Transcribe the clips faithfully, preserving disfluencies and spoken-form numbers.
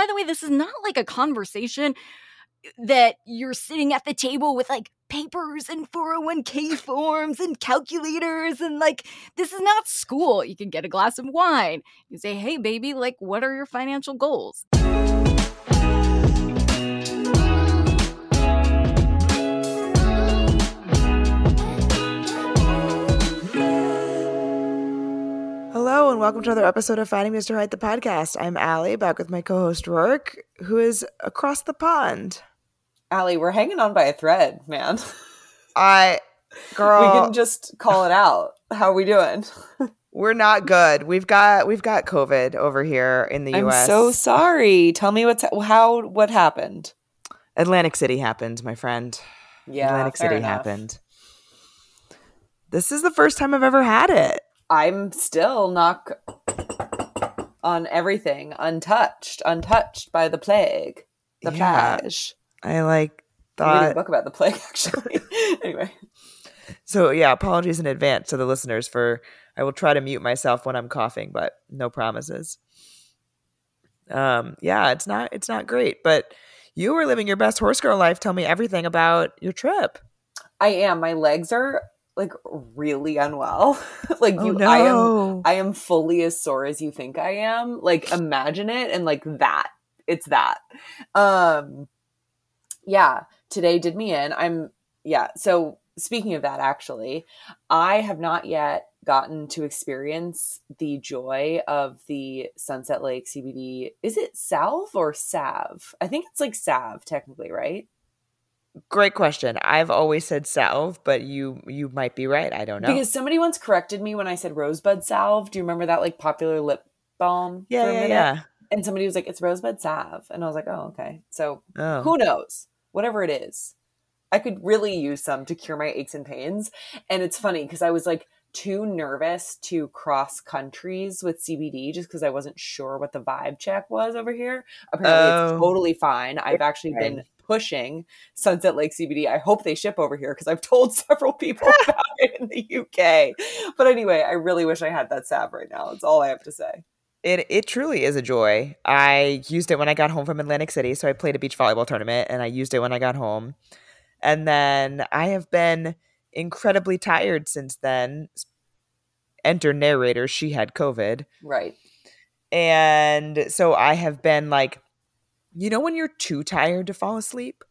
by the way, this is not like a conversation that you're sitting at the table with like papers and four oh one k forms and calculators and like, this is not school. You can get a glass of wine. You say, hey, baby, like, what are your financial goals? Hello and welcome to another episode of Finding Mister Hyde, the podcast. I'm Allie, back with my co-host Rourke, who is across the pond. Allie, we're hanging on by a thread, man. I, girl, we can just call it out. How are we doing? We're not good. We've got we've got COVID over here in the I'm U S. I'm so sorry. Tell me what's how what happened. Atlantic City happened, my friend. Yeah, Atlantic fair City enough. happened. This is the first time I've ever had it. I'm still knock on everything, untouched, untouched by the plague, the yeah, plague. I like thought I'm reading a book about the plague, actually. Anyway, so yeah, apologies in advance to the listeners for. I will try to mute myself when I'm coughing, but no promises. Um, yeah, it's not it's not great, but you were living your best horse girl life. Tell me everything about your trip. I am. My legs are like really unwell. like oh, you no. I am I am fully as sore as you think I am. Like imagine it and like that. It's that. Um yeah, today did me in. I'm yeah, so speaking of that actually, I have not yet gotten to experience the joy of the Sunset Lake C B D. Is it salve or salve? I think it's like salve technically, right? Great question. I've always said salve, but you you might be right. I don't know. Because somebody once corrected me when I said rosebud salve. Do you remember that like popular lip balm? Yeah, for a yeah, minute? yeah. And somebody was like, it's rosebud salve. And I was like, oh, okay. So oh. who knows? Whatever it is. I could really use some to cure my aches and pains. And it's funny because I was like too nervous to cross countries with C B D just because I wasn't sure what the vibe check was over here. Apparently oh. it's totally fine. I've actually okay. been pushing Sunset Lake C B D. I hope they ship over here because I've told several people about it in the U K. But anyway, I really wish I had that salve right now. That's all I have to say. It it truly is a joy. I used it when I got home from Atlantic City. So I played a beach volleyball tournament and I used it when I got home. And then I have been incredibly tired since then. Enter narrator, she had COVID. Right. And so I have been like, you know when you're too tired to fall asleep?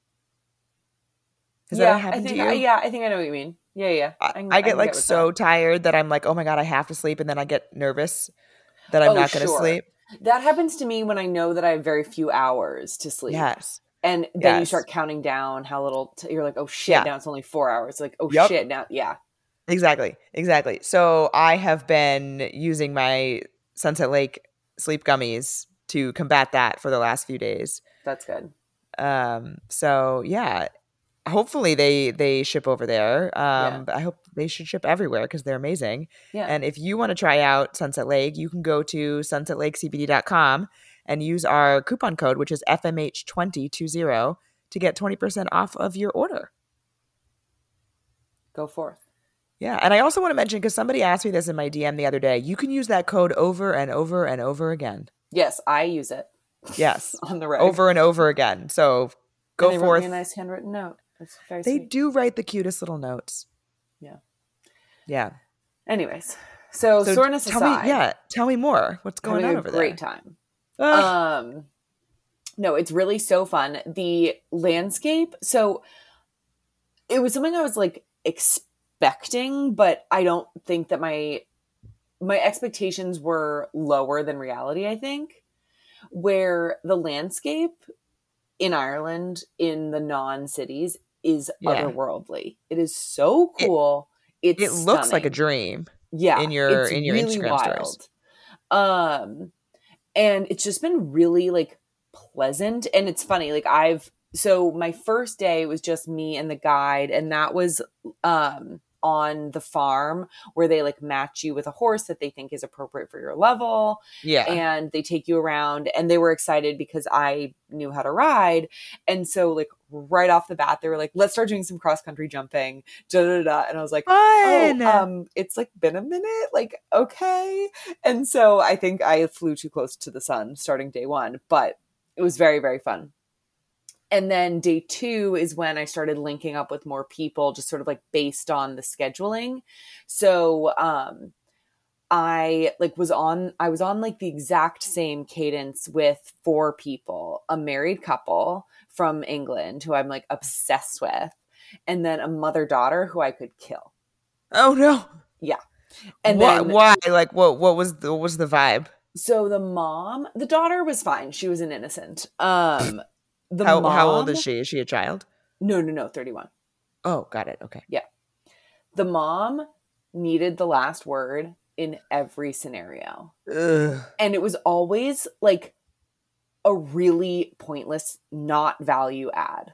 Has yeah, that happened I think, to you? I, yeah, I think I know what you mean. Yeah, yeah. I, I, I get I like get so that. tired that I'm like, oh my God, I have to sleep. And then I get nervous that I'm oh, not going to sure. sleep. That happens to me when I know that I have very few hours to sleep. Yes. And then yes. you start counting down how little, t- you're like, oh shit, yeah. now it's only four hours. Like, oh yep. shit, now, yeah. Exactly, exactly. So I have been using my Sunset Lake sleep gummies to combat that for the last few days. That's good. Um. So yeah, hopefully they they ship over there. Um. Yeah. But I hope they should ship everywhere because they're amazing. Yeah. And if you want to try out Sunset Lake, you can go to sunset lake c b d dot com and use our coupon code, which is F M H twenty twenty, to get twenty percent off of your order. Go forth. Yeah. And I also want to mention, because somebody asked me this in my D M the other day, you can use that code over and over and over again. Yes, I use it. Yes. On the reg. Over and over again. So go and they forth. Wrote me a nice handwritten note. That's very they sweet. do write the cutest little notes. Yeah. Yeah. Anyways. So, so soreness tell aside. Me, yeah. Tell me more. What's going on over there? Great time. Um, no, it's really so fun. The landscape. So it was something I was like expecting, but I don't think that my my expectations were lower than reality, I think, where the landscape in Ireland in the non-cities is yeah. otherworldly. It is so cool. It, it's it looks stunning. like a dream. Yeah. In your it's in your really Instagram wild. stories. Um and it's just been really like pleasant. And it's funny, like I've so my first day was just me and the guide, and that was um on the farm where they like match you with a horse that they think is appropriate for your level. Yeah. And they take you around, and they were excited because I knew how to ride. And so like right off the bat, they were like, let's start doing some cross country jumping. Da, da, da. And I was like, Fun. oh, um, it's like been a minute. Like, okay. And so I think I flew too close to the sun starting day one, but it was very, very fun. And then day two is when I started linking up with more people, just sort of like based on the scheduling. So, um, I like was on, I was on like the exact same cadence with four people, a married couple from England who I'm like obsessed with, and then a mother-daughter who I could kill. Oh no. Yeah. And why, then why? Like what, what was the, what was the vibe? So the mom, the daughter was fine. She was an innocent. Um, the how, mom, how old is she? Is she a child? No, no, no, thirty-one. Oh, got it. Okay. Yeah. The mom needed the last word in every scenario. Ugh. And it was always like a really pointless, not value add.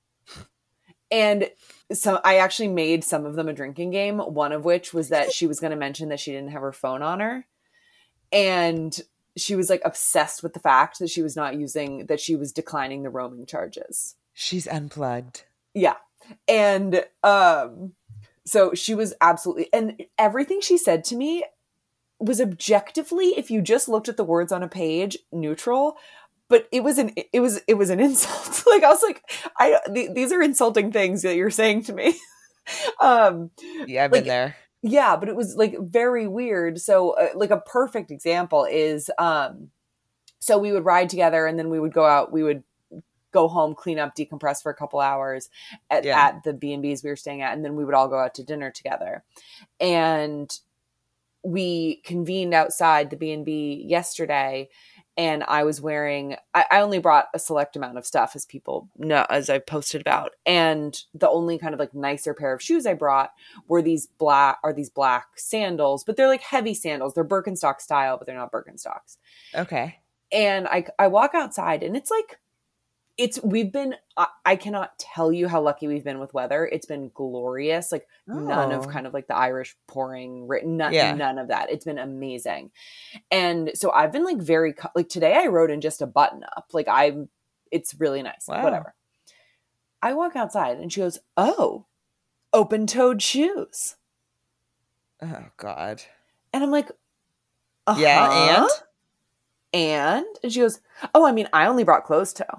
And so I actually made some of them a drinking game, one of which was that she was going to mention that she didn't have her phone on her. And she was like obsessed with the fact that she was not using, that she was declining the roaming charges. She's unplugged. Yeah. And um, so she was absolutely, and everything she said to me was objectively, if you just looked at the words on a page, neutral. But it was an it was it was an insult. Like I was like, I th- these are insulting things that you're saying to me. um, Yeah, I've like, been there. Yeah, but it was like very weird. So, uh, like a perfect example is, um, so we would ride together, and then we would go out. We would go home, clean up, decompress for a couple hours at, Yeah. at the B and B's we were staying at, and then we would all go out to dinner together. And we convened outside the B and B yesterday. And I was wearing, I, I only brought a select amount of stuff, as people know, as I posted about. And the only kind of like nicer pair of shoes I brought were these black, are these black sandals, but they're like heavy sandals. They're Birkenstock style, but they're not Birkenstocks. Okay. And I, I walk outside, and it's like, it's, we've been, I, I cannot tell you how lucky we've been with weather. It's been glorious. Like oh. none of kind of like the Irish pouring, none, yeah. none of that. It's been amazing. And so I've been like very, like today I rode in just a button up. Like I'm, it's really nice. Wow. Whatever. I walk outside, and she goes, oh, open toed shoes. Oh God. And I'm like, uh-huh. Yeah. And? And, and she goes, oh, I mean, I only brought closed toe.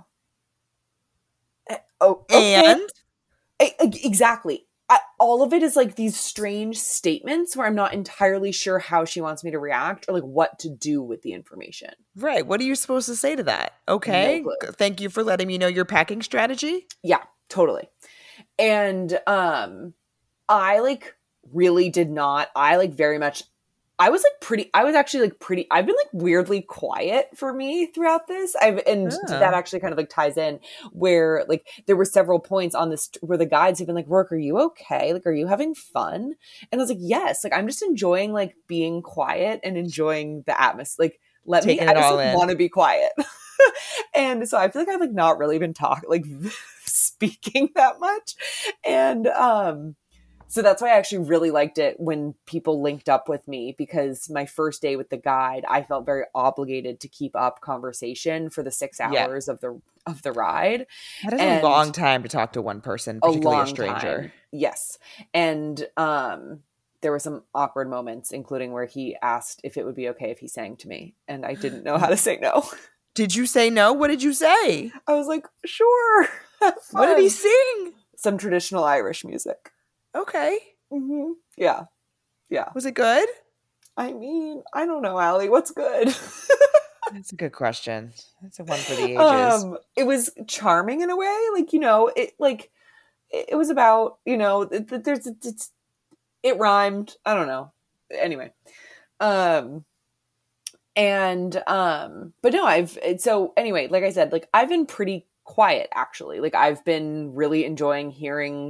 Oh, okay. And I, exactly. I, all of it is like these strange statements where I'm not entirely sure how she wants me to react or like what to do with the information. Right. What are you supposed to say to that? Okay. No Thank you for letting me know your packing strategy. Yeah, totally. And um, I like really did not, I like very much, I was like pretty, I was actually like pretty, I've been like weirdly quiet for me throughout this. I've, and yeah. that actually kind of like ties in where like there were several points on this where the guides have been like, Rourke, are you okay? Like, are you having fun? And I was like, yes, like I'm just enjoying like being quiet and enjoying the atmosphere. Like, let Taking me, I just like, want to be quiet. And so I feel like I've like not really been talking, like speaking that much. And, um, so that's why I actually really liked it when people linked up with me, because my first day with the guide, I felt very obligated to keep up conversation for the six hours yeah. of the of the ride. That is and a long time to talk to one person, particularly a, a stranger. Time. Yes. And um, there were some awkward moments, including where he asked if it would be okay if he sang to me. And I didn't know how to say no. Did you say no? What did you say? I was like, sure. What did he sing? Some traditional Irish music. Okay. Mm-hmm. Yeah. Yeah. Was it good? I mean, I don't know, Allie. What's good? That's a good question. That's a one for the ages. Um, it was charming in a way. Like, you know, it like it, it was about, you know, it, it, there's it's it rhymed. I don't know. Anyway. Um and um but no, I've so anyway, like I said, like I've been pretty quiet actually. Like I've been really enjoying hearing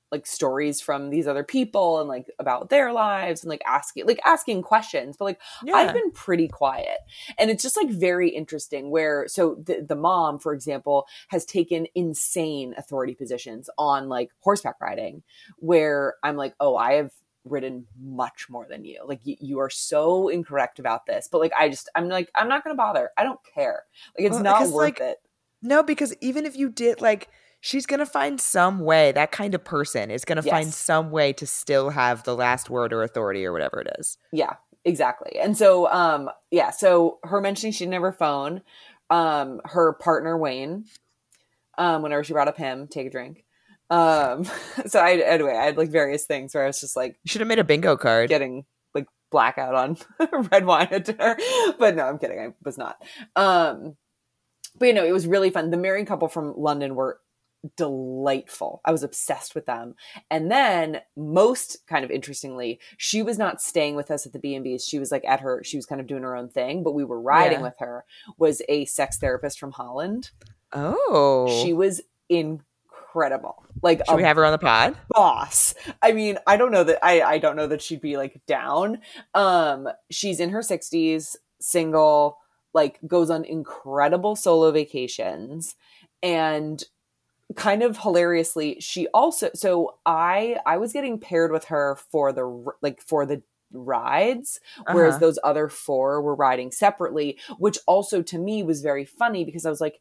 like stories from these other people and like about their lives and like asking like asking questions, but like Yeah. I've been pretty quiet. And it's just like very interesting where so the, the mom, for example, has taken insane authority positions on like horseback riding, where I'm like, oh, I have ridden much more than you. Like y- you are so incorrect about this. But like I just I'm like, I'm not gonna bother. I don't care. Like it's Well, not because, worth like, it. No, because even if you did, like, she's going to find some way, that kind of person is going to find Yes. some way to still have the last word or authority or whatever it is. Yeah, exactly. And so, um, yeah, so her mentioning she didn't have her phone, um, her partner, Wayne, um, whenever she brought up him, take a drink. Um, so I, anyway, I had like various things where I was just like You should have made a bingo card. getting like blackout on red wine at dinner, but no, I'm kidding. I was not. Um, but you know, it was really fun. The married couple from London were delightful. I was obsessed with them. And then most kind of interestingly, she was not staying with us at the B and B's. She was like at her, she was kind of doing her own thing, but we were riding Yeah. with her, was a sex therapist from Holland. Oh. She was incredible. Like Should a we have her on the pod? boss. I mean, I don't know that I, I don't know that she'd be like down. Um, she's in her sixties, single, like goes on incredible solo vacations, and kind of hilariously, she also so I I was getting paired with her for the like for the rides, whereas Uh-huh. those other four were riding separately, which also to me was very funny because I was like,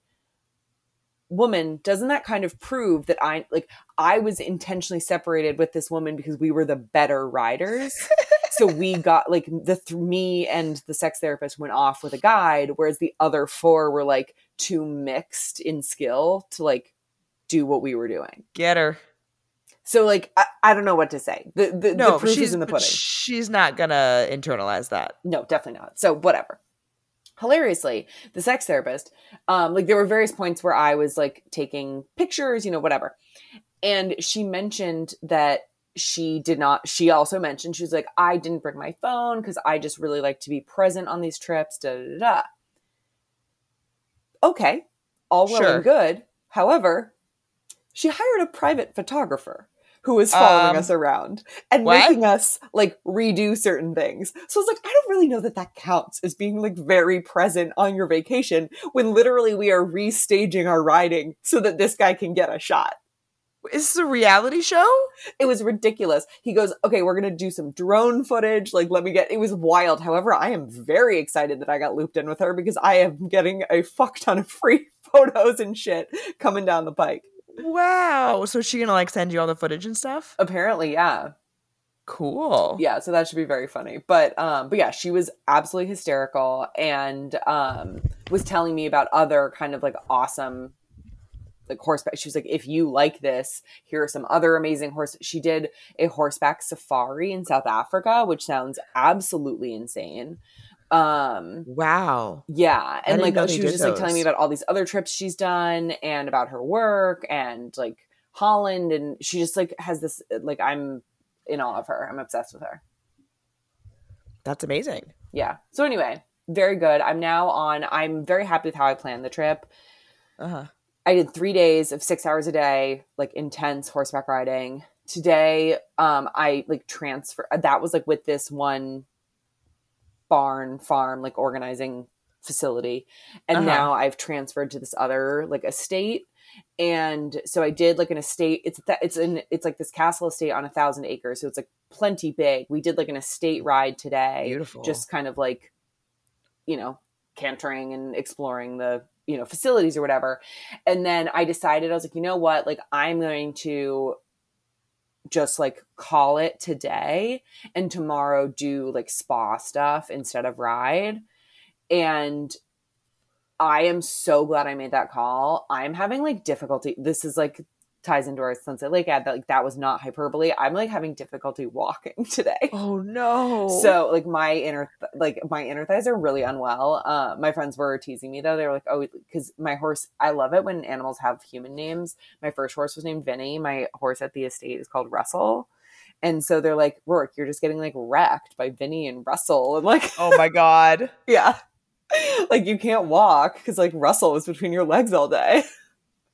woman, doesn't that kind of prove that I like I was intentionally separated with this woman because we were the better riders? So we got like the th- me and the sex therapist went off with a guide, whereas the other four were like too mixed in skill to like do what we were doing. Get her. So like I, I don't know what to say. The the, No, the proof she's is in the pudding. she's not gonna internalize that. No, definitely not. So whatever. Hilariously, the sex therapist, um, like there were various points where I was like taking pictures, you know, whatever. And she mentioned that she did not, she also mentioned, she was like, I didn't bring my phone because I just really like to be present on these trips, da da da. Okay, all well Sure. and good. However, she hired a private photographer who was following Um, us around and what? making us like redo certain things. So I was like, I don't really know that that counts as being like very present on your vacation when literally we are restaging our riding so that this guy can get a shot. Is this a reality show? It was ridiculous. He goes, okay, we're going to do some drone footage. Like, let me get, it was wild. However, I am very excited that I got looped in with her because I am getting a fuck ton of free photos and shit coming down the pike. Wow. So is she gonna like send you all the footage and stuff? Apparently, yeah. Cool. Yeah, so that should be very funny. But um but yeah, she was absolutely hysterical and um was telling me about other kind of like awesome like horseback. She was like, if you like this, here are some other amazing horse. She did a horseback safari in South Africa, which sounds absolutely insane. Um Wow. yeah, and didn't like know she they was did just like telling me those. about all these other trips she's done and about her work and like Holland, and she just like has this like I'm in awe of her. I'm obsessed with her. That's amazing. Yeah. So anyway, very good. I'm now on. I'm very happy with how I planned the trip. Uh-huh. I did three days of six hours a day, like intense horseback riding. Today, um, I like transfer. That was like with this one barn farm, like organizing facility, and Uh-huh. now I've transferred to this other like estate. And so I did like an estate. It's that it's an it's like this castle estate on a thousand acres, so it's like plenty big. We did like an estate ride today, Beautiful. just kind of like, you know, cantering and exploring the, you know, facilities or whatever. And then I decided, I was like, you know what, like I'm going to just like call it today and tomorrow do like spa stuff instead of ride. And I am so glad I made that call. I'm having like difficulty. This is like ties into our Sunset Lake ad that like that was not hyperbole. I'm like having difficulty walking today. Oh no. So like my inner th- like my inner thighs are really unwell. Uh, my friends were teasing me though. They were like, oh, because my horse. I love it when animals have human names. My first horse was named Vinny. My horse at the estate is called Russell. And so they're like, Rourke, you're just getting like wrecked by Vinny and Russell. And like, Oh my god. yeah, like you can't walk because like Russell was between your legs all day.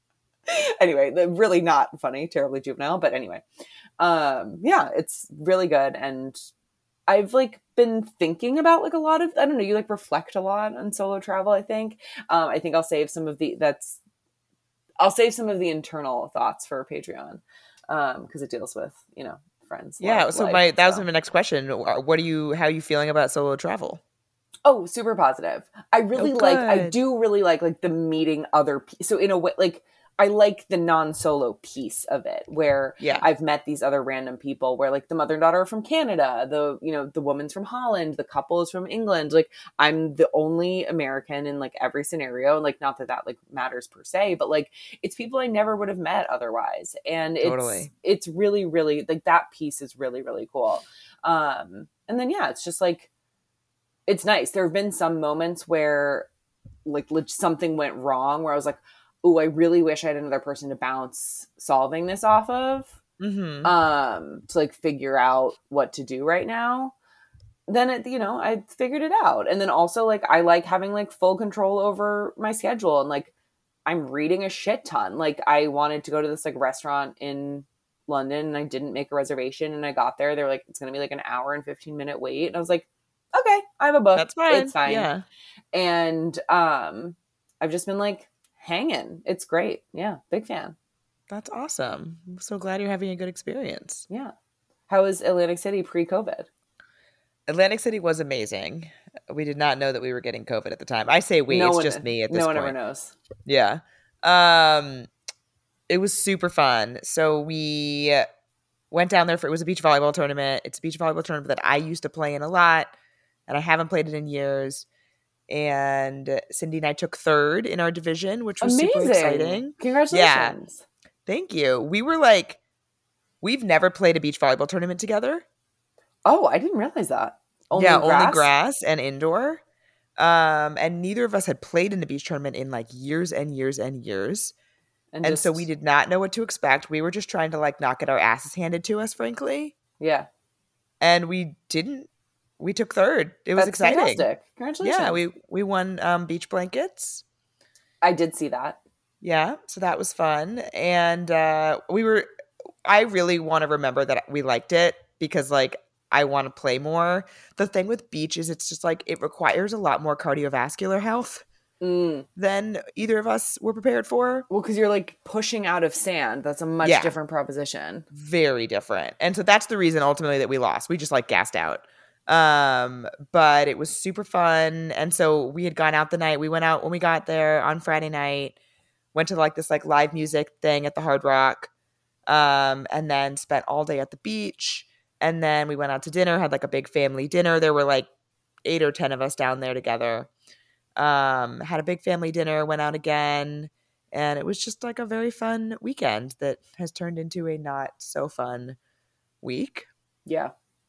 Anyway, the- really not funny, terribly juvenile, but anyway. Um, yeah, it's really good. And I've like been thinking about like a lot of, I don't know, you like reflect a lot on solo travel, I think. Um, I think I'll save some of the, that's, I'll save some of the internal thoughts for Patreon. Um, cause it deals with, you know, friends. Yeah. love, So life, my that was so. my next question. What do you? How are you feeling about solo travel? Oh, super positive. I really Oh, like, I good. do really like, like the meeting other people. So in a way, like, I like the non-solo piece of it where Yeah. I've met these other random people where like the mother and daughter are from Canada, the, you know, the woman's from Holland, the couple is from England. Like I'm the only American in like every scenario. And like, not that that like matters per se, but like it's people I never would have met otherwise. And it's, Totally. it's really, really like that piece is really, really cool. Um, and then, yeah, it's just like, it's nice. There have been some moments where like something went wrong where I was like, oh, I really wish I had another person to bounce solving this off of, Mm-hmm. um, to like figure out what to do right now. Then it, you know, I figured it out. And then also like, I like having like full control over my schedule and like, I'm reading a shit ton. Like I wanted to go to this like restaurant in London and I didn't make a reservation and I got there. They were like, it's going to be like an hour and fifteen minute wait. And I was like, okay, I have a book. That's fine. It's fine. Yeah. And um, I've just been like hanging. It's great. Yeah. Big fan. That's awesome. I'm so glad you're having a good experience. Yeah. How was Atlantic City pre-COVID? Atlantic City was amazing. We did not know that we were getting COVID at the time. I say we, no it's one, just me at this no point. one ever knows. Yeah. Um, it was super fun. So we went down there for, it was a beach volleyball tournament. It's a beach volleyball tournament that I used to play in a lot, and I haven't played it in years. And Cindy and I took third in our division, which was Amazing. super exciting. Congratulations. Yeah. Thank you. We were like, we've never played a beach volleyball tournament together. Oh, I didn't realize that. Only yeah, grass? only grass and indoor. Um, and neither of us had played in a beach tournament in like years and years and years. And, And just, so we did not know what to expect. We were just trying to like not get our asses handed to us, frankly. Yeah. And we didn't. We took third. It was That's exciting. fantastic. Congratulations. Yeah, we we won um, beach blankets. I did see that. Yeah, so that was fun. And uh, we were, I really want to remember that we liked it because like I want to play more. The thing with beach is it's just like it requires a lot more cardiovascular health Mm. than either of us were prepared for. Well, because you're like pushing out of sand. That's a much Yeah. different proposition. Very different. And so that's the reason ultimately that we lost. We just like gassed out. Um, but it was super fun. And so we had gone out the night. We went out when we got there on Friday night, went to like this like live music thing at the Hard Rock, um, and then spent all day at the beach. And then we went out to dinner, had like a big family dinner. There were like eight or ten of us down there together. Um, had a big family dinner, went out again. And it was just like a very fun weekend that has turned into a not so fun week. Yeah.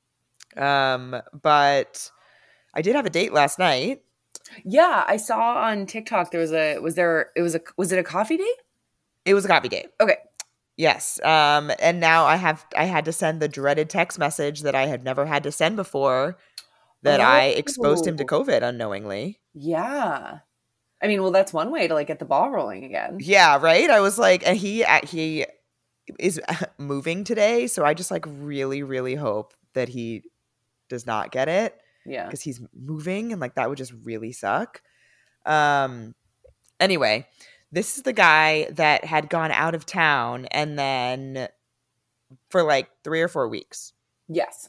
Um, but I did have a date last night. Yeah, I saw on TikTok there was a was there it was a was it a coffee date? It was a coffee date. Okay. Yes. Um, and now I have I had to send the dreaded text message that I had never had to send before that Oh. I exposed him to COVID unknowingly. Yeah. I mean, well, that's one way to like get the ball rolling again. Yeah, right? I was like, and he he is moving today, so I just like really really hope that he does not get it. Yeah. Because he's moving and like that would just really suck. Um anyway, this is the guy that had gone out of town and then for like three or four weeks. Yes.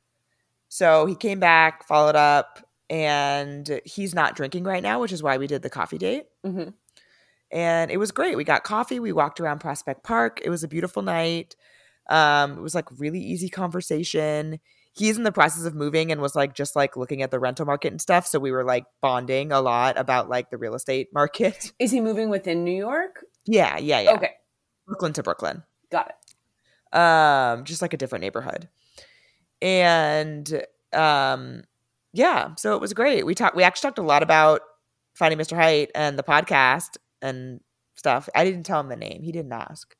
So he came back, followed up, and he's not drinking right now, which is why we did the coffee date. Mm-hmm. And it was great. We got coffee. We walked around Prospect Park. It was a beautiful night. Um, it was like really easy conversation. He's in the process of moving and was like just like looking at the rental market and stuff. So we were like bonding a lot about like the real estate market. Is he moving within New York? Yeah, yeah, yeah. Okay. Brooklyn to Brooklyn. Got it. Um, just like a different neighborhood. And um, yeah, so it was great. We talked. We actually talked a lot about Finding Mister Height and the podcast and stuff. I didn't tell him the name. He didn't ask.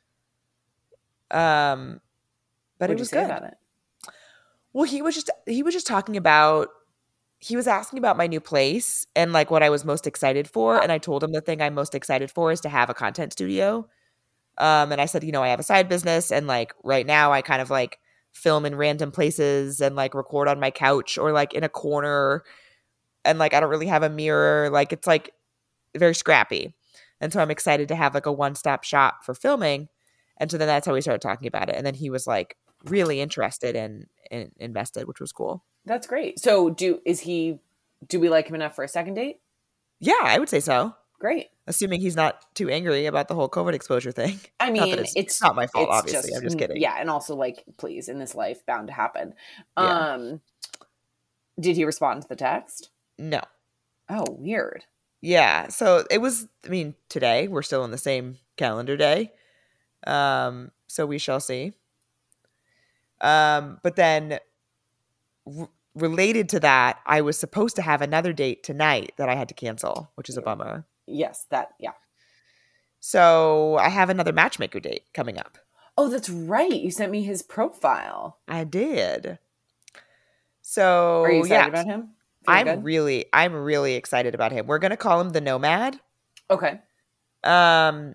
Um, but What'd it was you say good. about it? Well, he was just he was just talking about he was asking about my new place and like what I was most excited for. And I told him the thing I'm most excited for is to have a content studio. Um, and I said, you know, I have a side business and like right now I kind of like film in random places and like record on my couch or like in a corner. And like I don't really have a mirror. Like it's like very scrappy. And so I'm excited to have like a one-stop shop for filming. And so then that's how we started talking about it. And then he was like really interested and, and invested, which was cool. That's great. So do is he do we like him enough for a second date? Yeah, I would say so. Great. Assuming he's not too angry about the whole COVID exposure thing. I mean, it's, it's, it's not my fault, it's obviously. Just, I'm just kidding. Yeah, and also like, please, in this life, bound to happen. Yeah. Um, did he respond to the text? No. Oh, weird. Yeah. So it was, I mean, today we're still in the same calendar day. Um, so we shall see. Um, but then r- related to that, I was supposed to have another date tonight that I had to cancel, which is a bummer. Yes, that, yeah. So I have another matchmaker date coming up. Oh, that's right. You sent me his profile. I did. So are you excited yeah, about him? Feel I'm good? really, I'm really excited about him. We're gonna call him the Nomad. Okay. Um,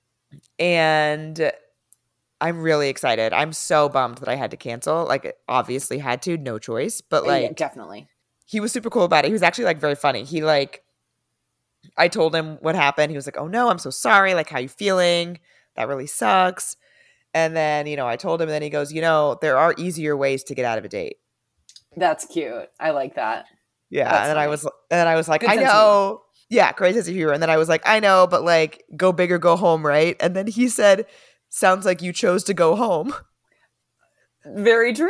and I'm really excited. I'm so bummed that I had to cancel. Like, obviously had to, no choice. But like, yeah, definitely. He was super cool about it. He was actually like very funny. He like, I told him what happened. He was like, "Oh no, I'm so sorry. Like, how you feeling? That really sucks." And then, you know, I told him, and then he goes, "You know, there are easier ways to get out of a date." That's cute. I like that. Yeah, That's and then funny. I was, and then I was like, Good "I sense of know." Yeah, great sense of humor. And then I was like, "I know, but like, go big or go home, right?" And then he said, "Sounds like you chose to go home." Very true.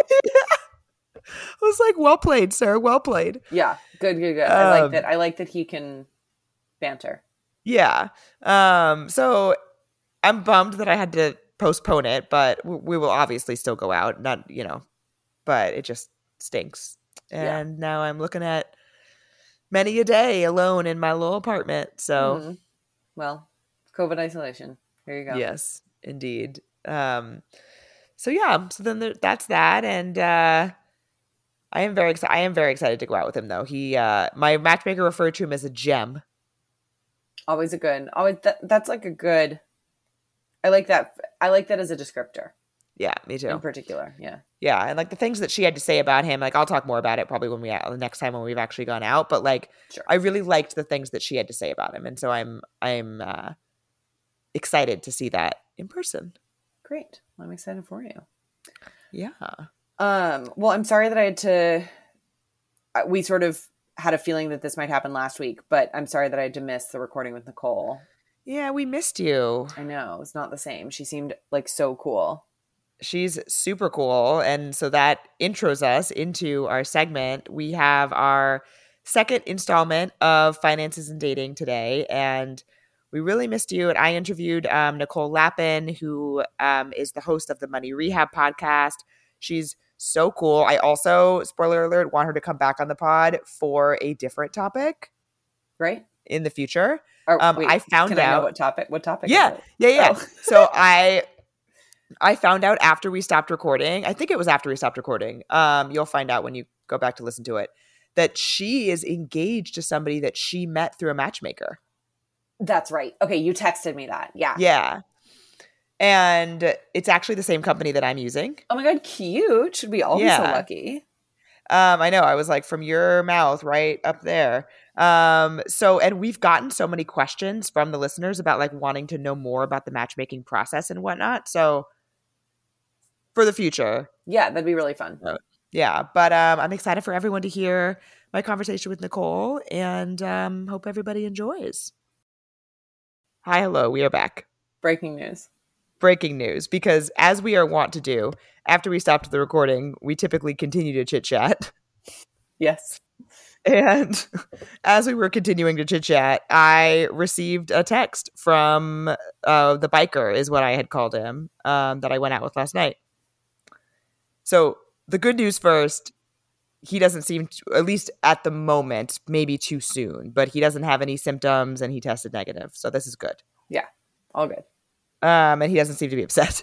I was like, "Well played, sir. Well played." Yeah, good, good, good. I like Um, that. I like that he can banter. Yeah. Um. So I'm bummed that I had to postpone it, but w- we will obviously still go out. Not, you know, but it just stinks. Yeah. And now I'm looking at many a day alone in my little apartment. So Mhm. Well, COVID isolation. Here you go. yes, indeed. Um. So yeah. So then there, that's that, and uh, I am very excited. I am very excited to go out with him, though. He, uh, my matchmaker referred to him as a gem. Always a good. Always that. That's like a good. I like that. I like that as a descriptor Yeah, me too. in particular. Yeah. Yeah, and like the things that she had to say about him, like I'll talk more about it probably when we the next time when we've actually gone out. But like, Sure. I really liked the things that she had to say about him, and so I'm I'm uh, excited to see that in person. Great. I'm excited for you. Yeah, Um. Well, I'm sorry that I had to. I- We sort of had a feeling that this might happen last week, but I'm sorry that I had to miss the recording with Nicole. yeah, we missed you. I know it's not the same. She seemed like so cool. She's super cool, and so that intros us into our segment. We have our second installment of Finances and Dating today, and we really missed you. And I interviewed um, Nicole Lappin, who um, is the host of the Money Rehab podcast. She's so cool. I also, spoiler alert, want her to come back on the pod for a different topic Right? in the future. Or, Um, wait, I found can I know out- what topic. What topic? Yeah, Is it? yeah, yeah. Oh. So I I found out after we stopped recording. I think it was after we stopped recording. Um, you'll find out when you go back to listen to it that she is engaged to somebody that she met through a matchmaker. That's right. Okay, you texted me that. Yeah. Yeah. And it's actually the same company that I'm using. Oh my god, cute. Should we all be so Yeah. lucky? Um, I know. I was like, from your mouth right up there. Um, so, and we've gotten so many questions from the listeners about like wanting to know more about the matchmaking process and whatnot. So for the future, Yeah, that'd be really fun. yeah. But um, I'm excited for everyone to hear my conversation with Nicole, and um, hope everybody enjoys. Hi, hello. We are back. Breaking news. Breaking news, because as we are wont to do, after we stopped the recording, we typically continue to chit chat. Yes. And as we were continuing to chit chat, I received a text from uh, the biker, is what I had called him, um, that I went out with last night. So the good news first, he doesn't seem, to, at least at the moment, maybe too soon, but he doesn't have any symptoms and he tested negative. So this is good. Yeah. All good. Um, and he doesn't seem to be upset.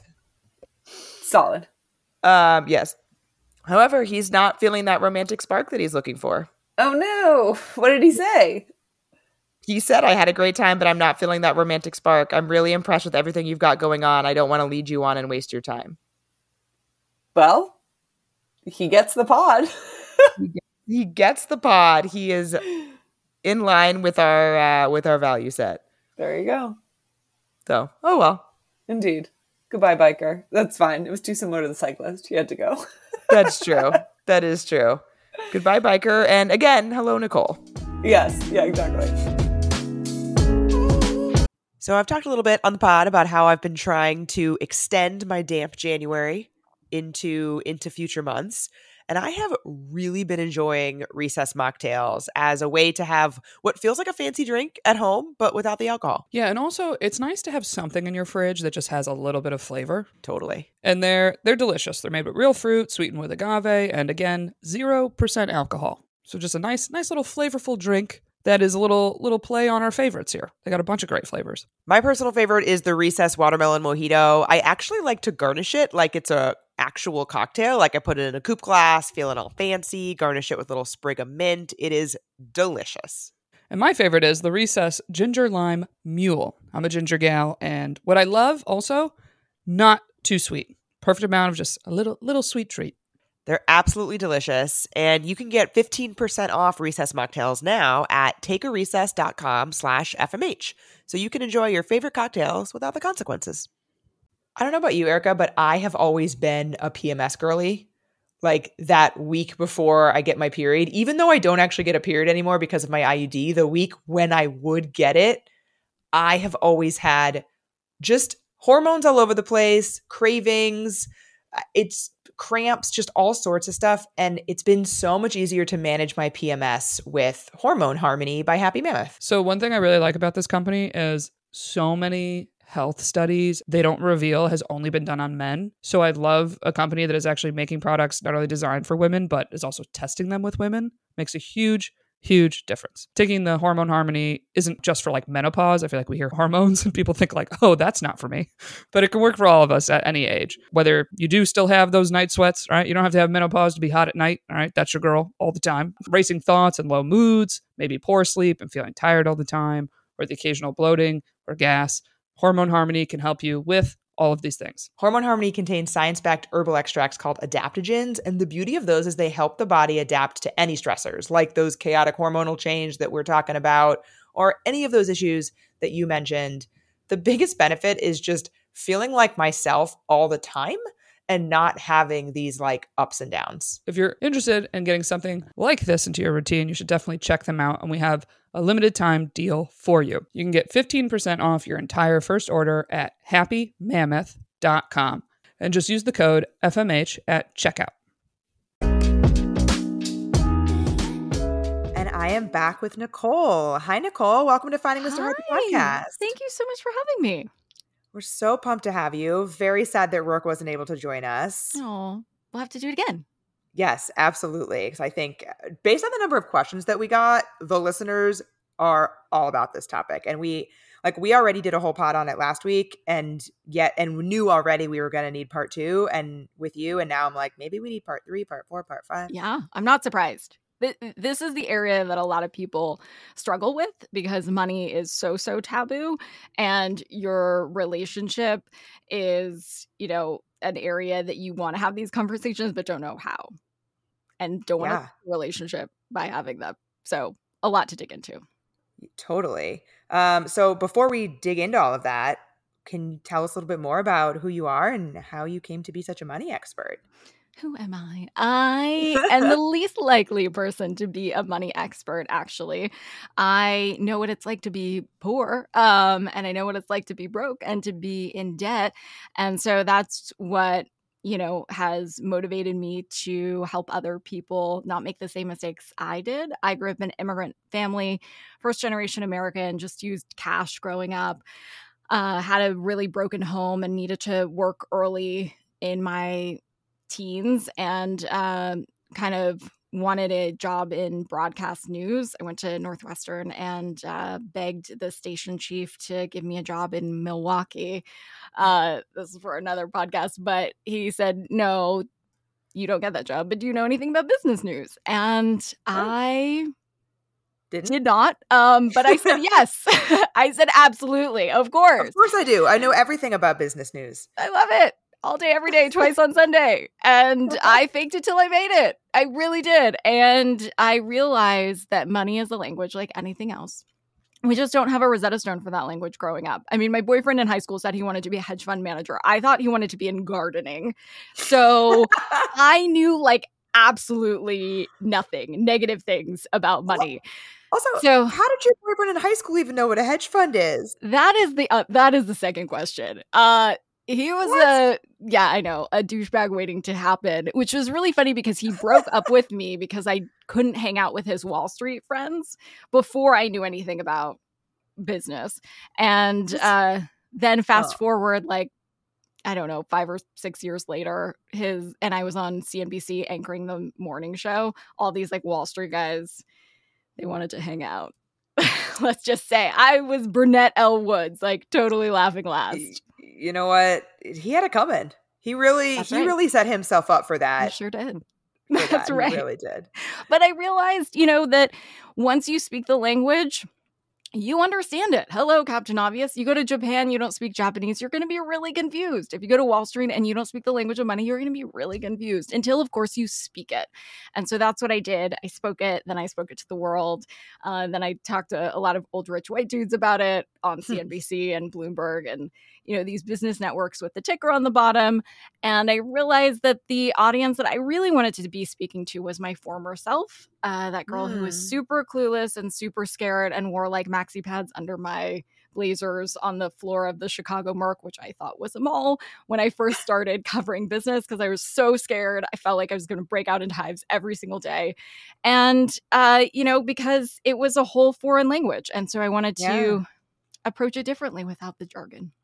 Solid. Um, yes. However, he's not feeling that romantic spark that he's looking for. Oh no. What did he say? He said, I had a great time, but I'm not feeling that romantic spark. I'm really impressed with everything you've got going on. I don't want to lead you on and waste your time. Well, he gets the pod. He gets the pod. He is in line with our uh, with our value set. There you go. So, oh well. Indeed. Goodbye, biker. That's fine. It was too similar to the cyclist. He had to go. That's true. That is true. Goodbye, biker. And again, hello, Nicole. Yes. Yeah, exactly. So I've talked a little bit on the pod about how I've been trying to extend my damp January into into future months. And I have really been enjoying recess mocktails as a way to have what feels like a fancy drink at home, but without the alcohol. Yeah, and also it's nice to have something in your fridge that just has a little bit of flavor. Totally. And they're they're delicious. They're made with real fruit, sweetened with agave, and again, zero percent alcohol. So just a nice, nice little flavorful drink that is a little little play on our favorites here. They got a bunch of great flavors. My personal favorite is the Recess Watermelon Mojito. I actually like to garnish it like it's a actual cocktail. Like I put it in a coupe glass, feeling all fancy, garnish it with a little sprig of mint. It is delicious. And my favorite is the Recess Ginger Lime Mule. I'm a ginger gal, and what I love also, not too sweet. Perfect amount of just a little little sweet treat. They're absolutely delicious, and you can get fifteen percent off Recess mocktails now at takearecess.com slash FMH, so you can enjoy your favorite cocktails without the consequences. I don't know about you, Erica, but I have always been a P M S girly. Like that week before I get my period, even though I don't actually get a period anymore because of my I U D, the week when I would get it, I have always had just hormones all over the place, cravings, it's cramps, just all sorts of stuff. And it's been so much easier to manage my P M S with Hormone Harmony by Happy Mammoth. So one thing I really like about this company is so many health studies they don't reveal has only been done on men. So I love a company that is actually making products not only designed for women, but is also testing them with women. Makes a huge, huge difference. Taking the Hormone Harmony isn't just for like menopause. I feel like we hear hormones and people think like, oh, that's not for me. But it can work for all of us at any age. Whether you do still have those night sweats, right? You don't have to have menopause to be hot at night, all right? That's your girl all the time. Racing thoughts and low moods, maybe poor sleep and feeling tired all the time, or the occasional bloating or gas. Hormone Harmony can help you with all of these things. Hormone Harmony contains science-backed herbal extracts called adaptogens, and the beauty of those is they help the body adapt to any stressors, like those chaotic hormonal change that we're talking about, or any of those issues that you mentioned. The biggest benefit is just feeling like myself all the time and not having these like ups and downs. If you're interested in getting something like this into your routine, you should definitely check them out. And we have a limited time deal for you. You can get fifteen percent off your entire first order at happy mammoth dot com and just use the code F M H at checkout. And I am back with Nicole. Hi, Nicole. Welcome to Finding Mister Hardy podcast. Thank you so much for having me. We're so pumped to have you. Very sad that Rourke wasn't able to join us. Oh, we'll have to do it again. Yes, absolutely. Because I think based on the number of questions that we got, the listeners are all about this topic. And we like we already did a whole pod on it last week and yet and knew already we were going to need part two and with you. And now I'm like, maybe we need part three, part four, part five. Yeah, I'm not surprised. This is the area that a lot of people struggle with because money is so, so taboo. And your relationship is, you know, an area that you want to have these conversations, but don't know how. And don't want Yeah. to relationship by having them. So a lot to dig into. Totally. Um, so before we dig into all of that, can you tell us a little bit more about who you are and how you came to be such a money expert? Who am I? I am the least likely person to be a money expert, actually. I know what it's like to be poor, um, and I know what it's like to be broke and to be in debt. And so that's what, you know, has motivated me to help other people not make the same mistakes I did. I grew up in an immigrant family, first generation American, just used cash growing up, uh, had a really broken home and needed to work early in my teens and um, kind of wanted a job in broadcast news. I went to Northwestern and uh, begged the station chief to give me a job in Milwaukee. Uh, this is for another podcast, but he said, no, you don't get that job, but do you know anything about business news? And I Didn't? did not. Um, but I said yes. I said absolutely. Of course. Of course I do. I know everything about business news. I love it. All day, every day, twice on Sunday. And I faked it till I made it. I really did. And I realized that money is a language like anything else. We just don't have a Rosetta Stone for that language growing up. I mean, my boyfriend in high school said he wanted to be a hedge fund manager. I thought he wanted to be in gardening. So I knew like absolutely nothing, negative things about money. Also, So- how did your boyfriend in high school even know what a hedge fund is? That is the uh, that is the second question. Uh he was What? a yeah, I know, a douchebag waiting to happen, which was really funny because he broke up with me because I couldn't hang out with his Wall Street friends before I knew anything about business. And uh then fast Oh. forward like I don't know, five or six years later, his and I was on C N B C anchoring the morning show. All these like Wall Street guys, they wanted to hang out. Let's just say I was Burnett L. Woods, like totally laughing last. Y- You know what? He had it coming. He really, That's he right. really set himself up for I that. sure did. for That's that. He right. really did. But I realized, you know, that once you speak the language, you understand it. Hello, Captain Obvious. You go to Japan, you don't speak Japanese, you're going to be really confused. If you go to Wall Street and you don't speak the language of money, you're going to be really confused until, of course, you speak it. And so that's what I did. I spoke it, then I spoke it to the world. Uh, then I talked to a lot of old rich white dudes about it on C N B C and Bloomberg and, you know, these business networks with the ticker on the bottom. And I realized that the audience that I really wanted to be speaking to was my former self, uh, that girl who was Mm. super clueless and super scared and wore like maxi pads under my blazers on the floor of the Chicago Merc, which I thought was a mall when I first started covering business because I was so scared. I felt like I was going to break out into hives every single day. And, uh, you know, because it was a whole foreign language. And so I wanted to Yeah. approach it differently without the jargon.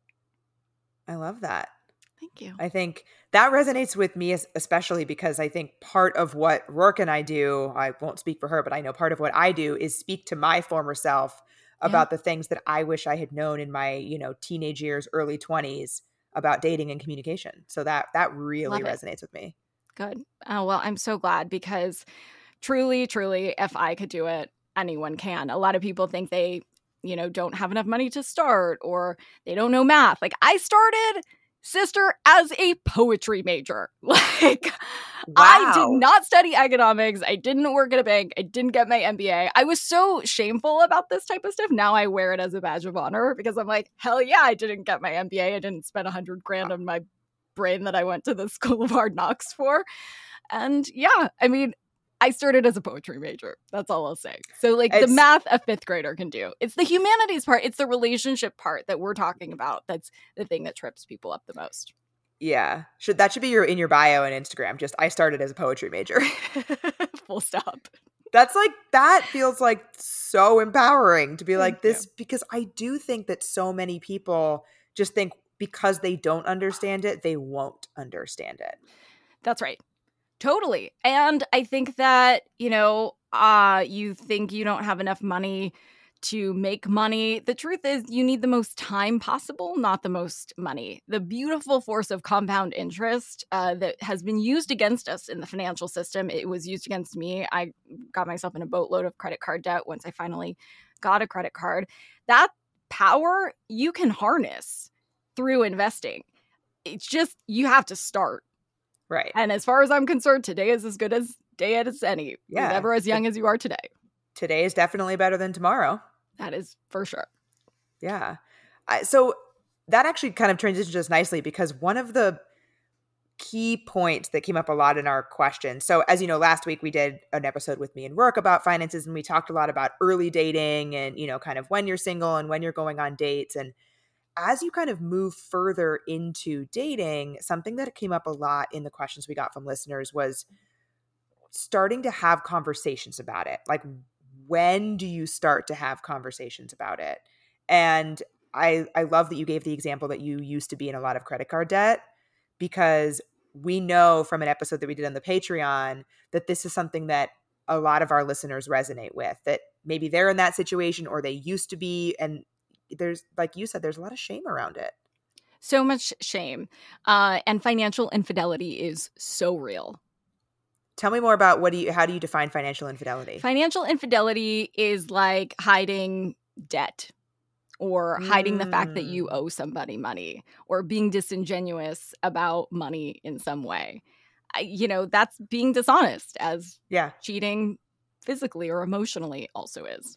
I love that. Thank you. I think that resonates with me, es- especially because I think part of what Rourke and I do, I won't speak for her, but I know part of what I do is speak to my former self about the things that I wish I had known in my, you know, teenage years, early twenties about dating and communication. So that that really Love it. resonates with me. Good. Oh, well, I'm so glad because truly, truly, if I could do it, anyone can. A lot of people think they, you know, don't have enough money to start or they don't know math. Like I started, sister, as a poetry major. Like I did Wow. not study economics. I didn't work at a bank. I didn't get my M B A. I was so shameful about this type of stuff. Now I wear it as a badge of honor because I'm like, hell yeah, I didn't get my M B A. I didn't spend a hundred grand on my brain that I went to the School of Hard Knocks for. And yeah, I mean, I started as a poetry major. That's all I'll say. So like the It's- math a fifth grader can do. It's the humanities part. It's the relationship part that we're talking about. That's the thing that trips people up the most. Yeah. Should that should be your in your bio on Instagram. Just I started as a poetry major. Full stop. That's like that feels like so empowering to be like Thank you. this because I do think that so many people just think because they don't understand it, they won't understand it. That's right. Totally. And I think that, you know, uh, you think you don't have enough money to make money. The truth is you need the most time possible, not the most money. The beautiful force of compound interest uh, that has been used against us in the financial system. It was used against me. I got myself in a boatload of credit card debt once I finally got a credit card. That power you can harness through investing. It's just, you have to start. Right. And as far as I'm concerned, today is as good as day as any. Yeah. You're never as young as you are today. Today is definitely better than tomorrow. That is for sure. Yeah. I, so that actually kind of transitions us nicely because one of the key points that came up a lot in our questions. So as you know, last week we did an episode with me and Rourke about finances, and we talked a lot about early dating and, you know, kind of when you're single and when you're going on dates. And as you kind of move further into dating, something that came up a lot in the questions we got from listeners was starting to have conversations about it. Like, when do you start to have conversations about it? And I I love that you gave the example that you used to be in a lot of credit card debt, because we know from an episode that we did on the Patreon that this is something that a lot of our listeners resonate with, that maybe they're in that situation or they used to be. And there's, like you said, there's a lot of shame around it. So much shame. Uh, and financial infidelity is so real. Tell me more about what do you how do you define financial infidelity? Financial infidelity is like hiding debt or hiding the fact that you Mm. owe somebody money or being disingenuous about money in some way. I, you know, that's being dishonest, as Yeah. cheating physically or emotionally also is.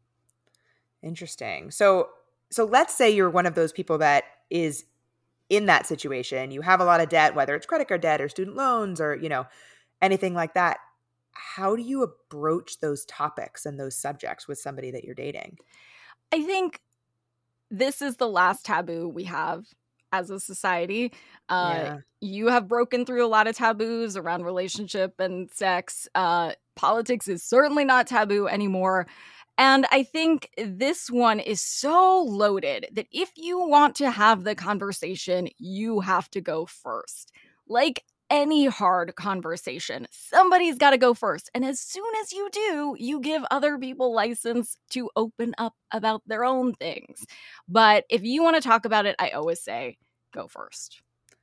Interesting. So so let's say you're one of those people that is in that situation. You have a lot of debt, whether it's credit card debt or student loans or, you know, anything like that. How do you broach those topics and those subjects with somebody that you're dating? I think this is the last taboo we have as a society. Uh, Yeah. You have broken through a lot of taboos around relationship and sex. Uh, politics is certainly not taboo anymore. And I think this one is so loaded that if you want to have the conversation, you have to go first. Like any hard conversation, somebody's got to go first. And as soon as you do, you give other people license to open up about their own things. But if you want to talk about it, I always say, go first.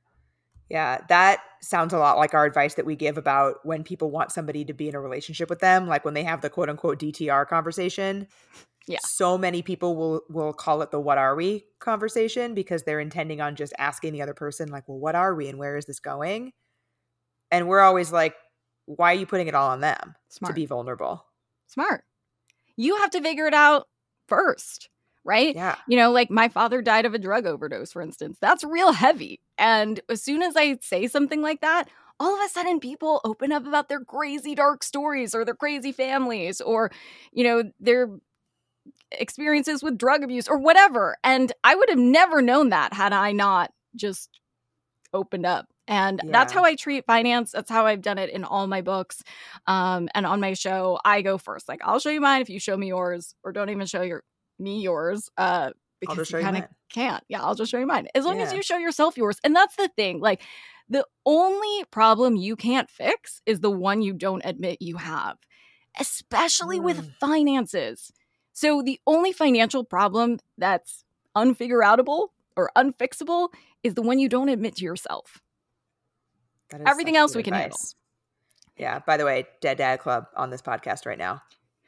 Yeah, that sounds a lot like our advice that we give about when people want somebody to be in a relationship with them, like when they have the quote unquote D T R conversation. Yeah. So many people will will call it the what are we conversation because they're intending on just asking the other person like, well, what are we and where is this going? And we're always like, why are you putting it all on them Smart. to be vulnerable? Smart. You have to figure it out first. Right? Yeah. You know, like my father died of a drug overdose, for instance. That's real heavy. And as soon as I say something like that, all of a sudden people open up about their crazy dark stories or their crazy families or, you know, their experiences with drug abuse or whatever. And I would have never known that had I not just opened up. And Yeah. that's how I treat finance. That's how I've done it in all my books. Um, and on my show, I go first. Like, I'll show you mine if you show me yours, or don't even show your me yours, uh because just you show you kind of mine. can't. Yeah, I'll just show you mine. As long as Yeah. you show yourself yours. And that's the thing. Like, the only problem you can't fix is the one you don't admit you have, especially with Mm. finances. So the only financial problem that's unfigureoutable or unfixable is the one you don't admit to yourself. That is Everything such else good we can handle. advice. Yeah. By the way, Dead Dad Club on this podcast right now.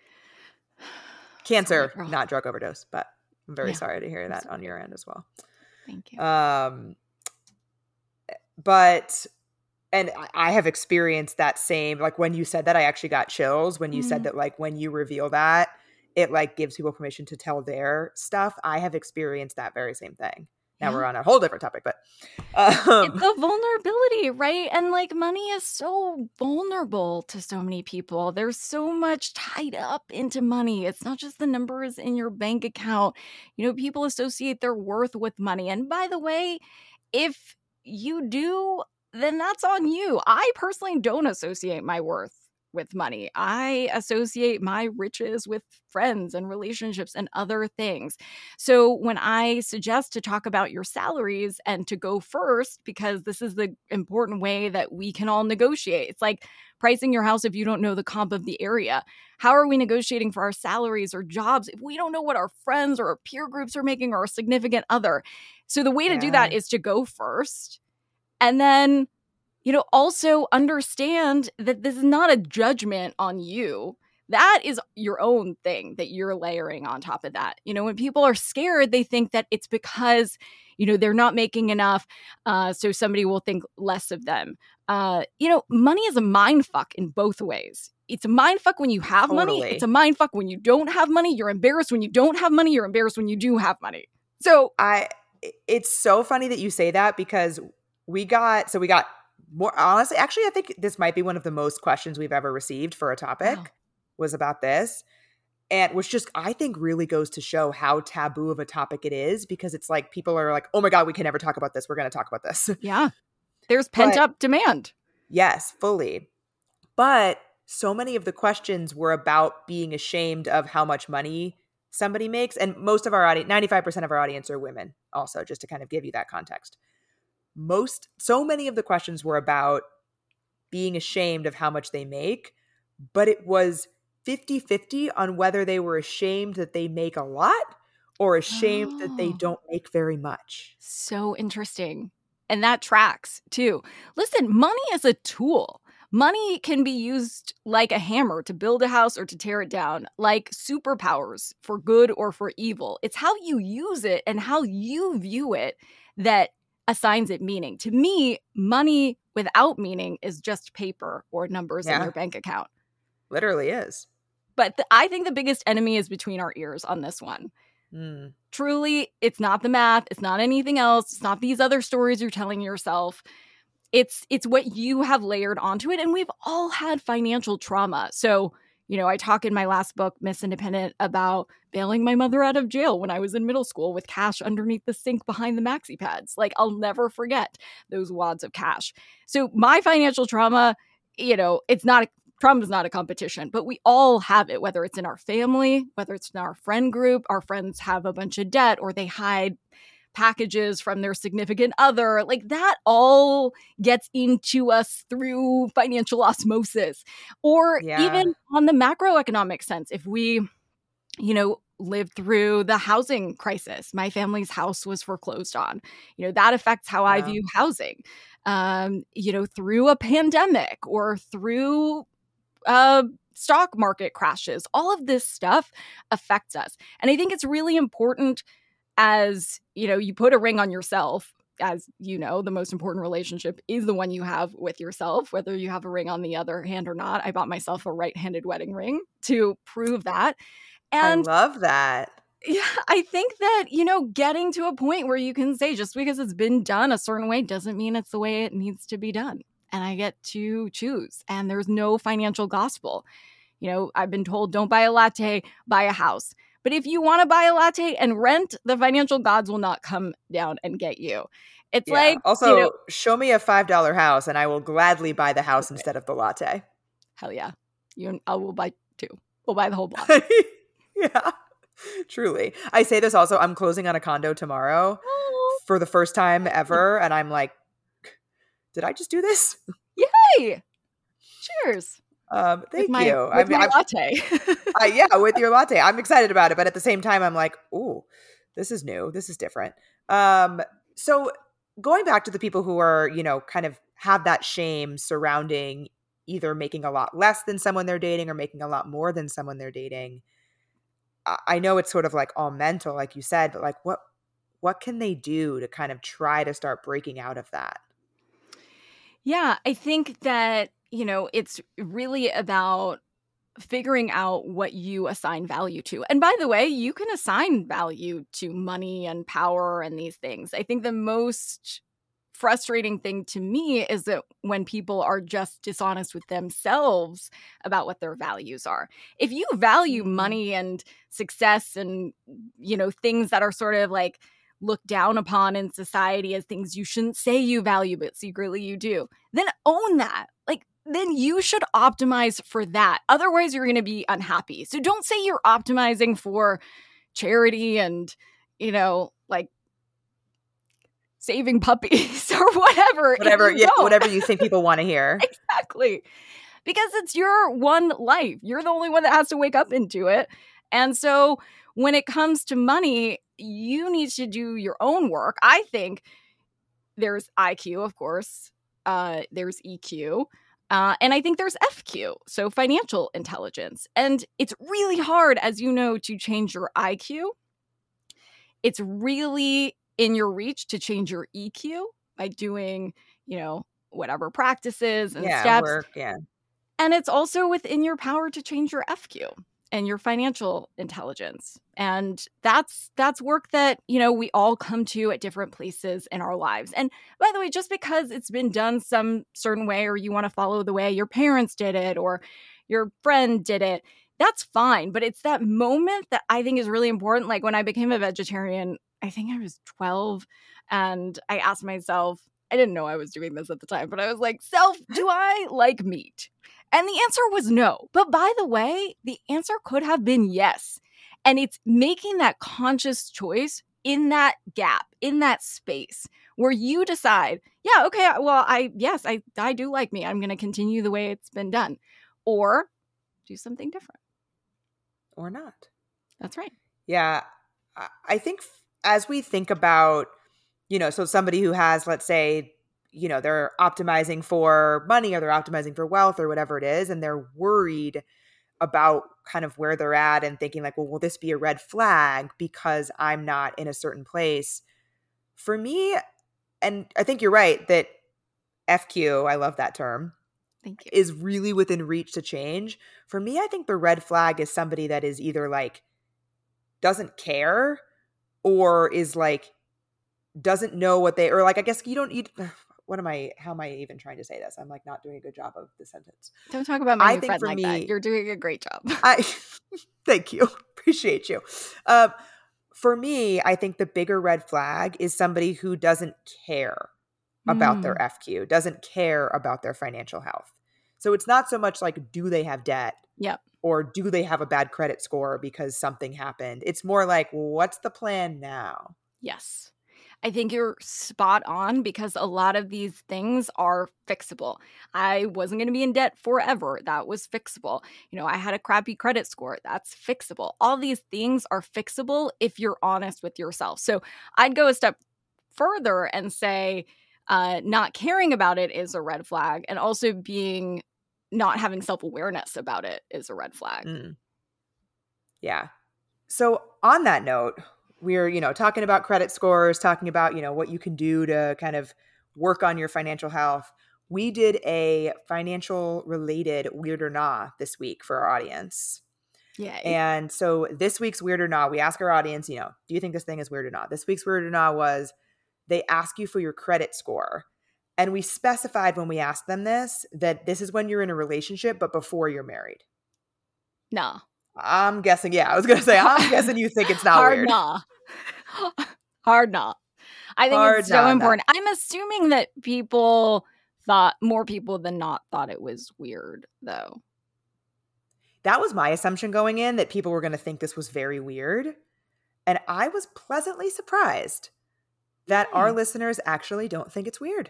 Cancer, Sorry, girl. not drug overdose, but I'm very Yeah, sorry to hear I'm that sorry. on your end as well. Thank you. Um, but, and I- I have experienced that same, like when you said that, I actually got chills when you Mhm. said that, like when you reveal that, it like gives people permission to tell their stuff. I have experienced that very same thing. Now Yeah. we're on a whole different topic, but um, It's the vulnerability, right? And like money is so vulnerable to so many people. There's so much tied up into money. It's not just the numbers in your bank account. You know, people associate their worth with money. And by the way, if you do, then that's on you. I personally don't associate my worth with money. I associate my riches with friends and relationships and other things. So when I suggest to talk about your salaries and to go first, because this is the important way that we can all negotiate. It's like pricing your house if you don't know the comp of the area. How are we negotiating for our salaries or jobs if we don't know what our friends or our peer groups are making or our significant other? So the way to do that Yeah. is to go first. And then, you know, also understand that this is not a judgment on you. That is your own thing that you're layering on top of that. You know, when people are scared, they think that it's because, you know, they're not making enough, uh, so somebody will think less of them. Uh, you know, money is a mind fuck in both ways. It's a mind fuck when you have money. Totally. It's a mind fuck when you don't have money. You're embarrassed when you don't have money. You're embarrassed when you do have money. So I, it's so funny that you say that because we got, so we got more, honestly, actually, I think this might be one of the most questions we've ever received for a topic Wow. was about this. And which just, I think really goes to show how taboo of a topic it is because it's like, people are like, oh my God, we can never talk about this. We're going to talk about this. yeah, there's pent But- up demand. Yes, fully. But so many of the questions were about being ashamed of how much money somebody makes. And most of our audience, ninety-five percent of our audience are women also, just to kind of give you that context. Most, so many of the questions were about being ashamed of how much they make, but it was fifty-fifty on whether they were ashamed that they make a lot or ashamed that they Oh. don't make very much. So interesting. And that tracks too. Listen, money is a tool. Money can be used like a hammer to build a house or to tear it down, like superpowers for good or for evil. It's how you use it and how you view it that assigns it meaning. To me, money without meaning is just paper or numbers in Yeah. your bank account. Literally is. But the, I think the biggest enemy is between our ears on this one. Mm. Truly, it's not the math. It's not anything else. It's not these other stories you're telling yourself. It's it's what you have layered onto it. And we've all had financial trauma. So, you know, I talk in my last book, Miss Independent, about bailing my mother out of jail when I was in middle school with cash underneath the sink behind the maxi pads. Like, I'll never forget those wads of cash. So my financial trauma, you know, it's not a trauma is not a competition, but we all have it, whether it's in our family, whether it's in our friend group. Our friends have a bunch of debt or they hide packages from their significant other. Like, that all gets into us through financial osmosis. Or Yeah. even on the macroeconomic sense, if we, you know, lived through the housing crisis, my family's house was foreclosed on. You know, that affects how I Wow. view housing. Um, you know, through a pandemic or through uh, stock market crashes, all of this stuff affects us. And I think it's really important, as, you know, you put a ring on yourself. As you know, the most important relationship is the one you have with yourself, whether you have a ring on the other hand or not. I bought myself a right-handed wedding ring to prove that. And I love that. yeah, I think that, you know, getting to a point where you can say just because it's been done a certain way doesn't mean it's the way it needs to be done. And I get to choose. And there's no financial gospel. You know, I've been told don't buy a latte, buy a house. But if you want to buy a latte and rent, the financial gods will not come down and get you. It's Yeah. like, Also, you know, show me a five dollar house and I will gladly buy the house instead of the latte. hell yeah. You and I will buy two. We'll buy the whole block. Yeah, truly. I say this also, I'm closing on a condo tomorrow Oh, for the first time ever. And I'm like, did I just do this? yay! Cheers. Um, thank with my, you. With my I'm- latte. I, yeah, with your latte. I'm excited about it. But at the same time, I'm like, ooh, this is new. This is different. Um, so going back to the people who are, you know, kind of have that shame surrounding either making a lot less than someone they're dating or making a lot more than someone they're dating. I, I know it's sort of like all mental, like you said, but like what what can they do to kind of try to start breaking out of that? Yeah, I think that, you know, it's really about figuring out what you assign value to. And by the way, you can assign value to money and power and these things. I think the most frustrating thing to me is that when people are just dishonest with themselves about what their values are. If you value money and success and, you know, things that are sort of like looked down upon in society as things you shouldn't say you value, but secretly you do, then own that. Like, then you should optimize for that. Otherwise, you're going to be unhappy. So don't say you're optimizing for charity and, you know, like saving puppies or whatever. Whatever, you yeah, don't. whatever you think people want to hear. Exactly. Because it's your one life. You're the only one that has to wake up into it. And so when it comes to money, you need to do your own work. I think there's I Q, of course. Uh, there's E Q. Uh, and I think there's F Q, so financial intelligence. And it's really hard, as you know, to change your I Q. It's really in your reach to change your E Q by doing, you know, whatever practices and Yeah, steps. work, yeah. And it's also within your power to change your F Q and your financial intelligence. And that's that's work that, you know, we all come to at different places in our lives. And by the way, just because it's been done some certain way or you want to follow the way your parents did it or your friend did it, that's fine. But it's that moment that I think is really important. Like when I became a vegetarian, I think I was twelve, and I asked myself, I didn't know I was doing this at the time, but I was like, self, do I like meat? And the answer was no. But by the way, the answer could have been yes. And it's making that conscious choice in that gap, in that space where you decide, yeah, okay, well, I, yes, I, I do like meat. I'm going to continue the way it's been done, or do something different. Or not. That's right. Yeah. I- I think f- as we think about, you know, so somebody who has, let's say, you know, they're optimizing for money or they're optimizing for wealth or whatever it is, and they're worried about kind of where they're at and thinking like, well, will this be a red flag because I'm not in a certain place? For me, and I think you're right that F Q, I love that term, Thank you. is really within reach to change. For me, I think the red flag is somebody that is either like doesn't care or is like doesn't know what they, or like, I guess you don't eat. What am I, how am I even trying to say this? I'm like not doing a good job of the sentence. Don't talk about my I new think friend for like me- that. You're doing a great job. I thank you. Appreciate you. Um, for me, I think the bigger red flag is somebody who doesn't care about their Mm. F Q, doesn't care about their financial health. So it's not so much like, do they have debt? Yep. Or do they have a bad credit score because something happened? It's more like, what's the plan now? Yes. I think you're spot on because a lot of these things are fixable. I wasn't going to be in debt forever. That was fixable. You know, I had a crappy credit score. That's fixable. All these things are fixable if you're honest with yourself. So I'd go a step further and say uh, not caring about it is a red flag, and also being not having self-awareness about it is a red flag. Mm. Yeah. So on that note, we're, you know, talking about credit scores, talking about, you know, what you can do to kind of work on your financial health. We did a financial related Weird or Nah this week for our audience. Yay. And so this week's Weird or Nah, we ask our audience, you know, do you think this thing is weird or not? This week's Weird or Nah was they ask you for your credit score. And we specified when we asked them this, that this is when you're in a relationship, but before you're married. Nah. I'm guessing, yeah, I was going to say, I'm guessing you think it's not Hard weird. nah. Hard nah. I think Hard it's so nah, important. I'm assuming that people thought, more people than not thought it was weird, though. That was my assumption going in, that people were going to think this was very weird. And I was pleasantly surprised that Yay. our listeners actually don't think it's weird.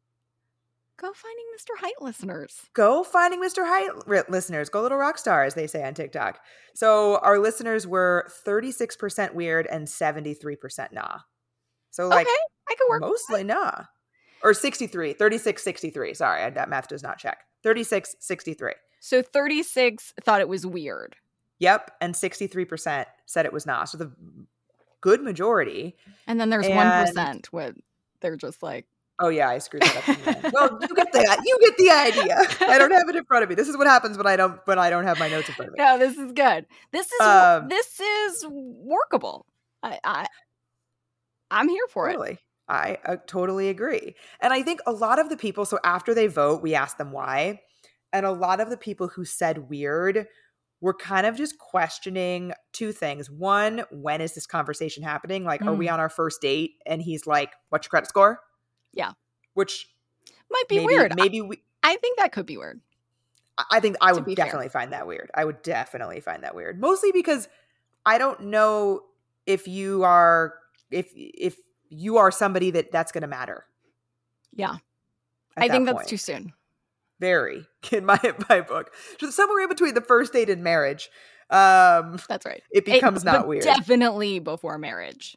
Go finding Mister Height listeners. Go finding Mister Height r- listeners. Go little rock star, as they say on TikTok. So our listeners were thirty-six percent weird and seventy-three percent nah. So like Okay, I could work. mostly nah. Or sixty-three, thirty-six, sixty-three. Sorry, that math does not check. thirty-six, sixty-three. So thirty-six thought it was weird. Yep, and sixty-three percent said it was nah. So the good majority. And then there's And- one percent where they're just like, Oh yeah, I screwed that up. in the end. Well, you get the you get the idea. I don't have it in front of me. This is what happens when I don't when I don't have my notes in front of me. no, this is good. This is Um, this is workable. I, I I'm here for it. Totally. I uh, totally agree. And I think a lot of the people, so after they vote, we ask them why. And a lot of the people who said weird were kind of just questioning two things. One, when is this conversation happening? Like, are we on our first date? And he's like, what's your credit score? Yeah. Which Might be maybe, weird. maybe we, I think that could be weird. I think I To would be fair. definitely find that weird. I would definitely find that weird. Mostly because I don't know if you are, if, if you are somebody that that's going to matter. Yeah. at I that think that's point. too soon. Very in my my book. So somewhere in between the first date and marriage, um, That's right. it becomes not but weird. Definitely before marriage.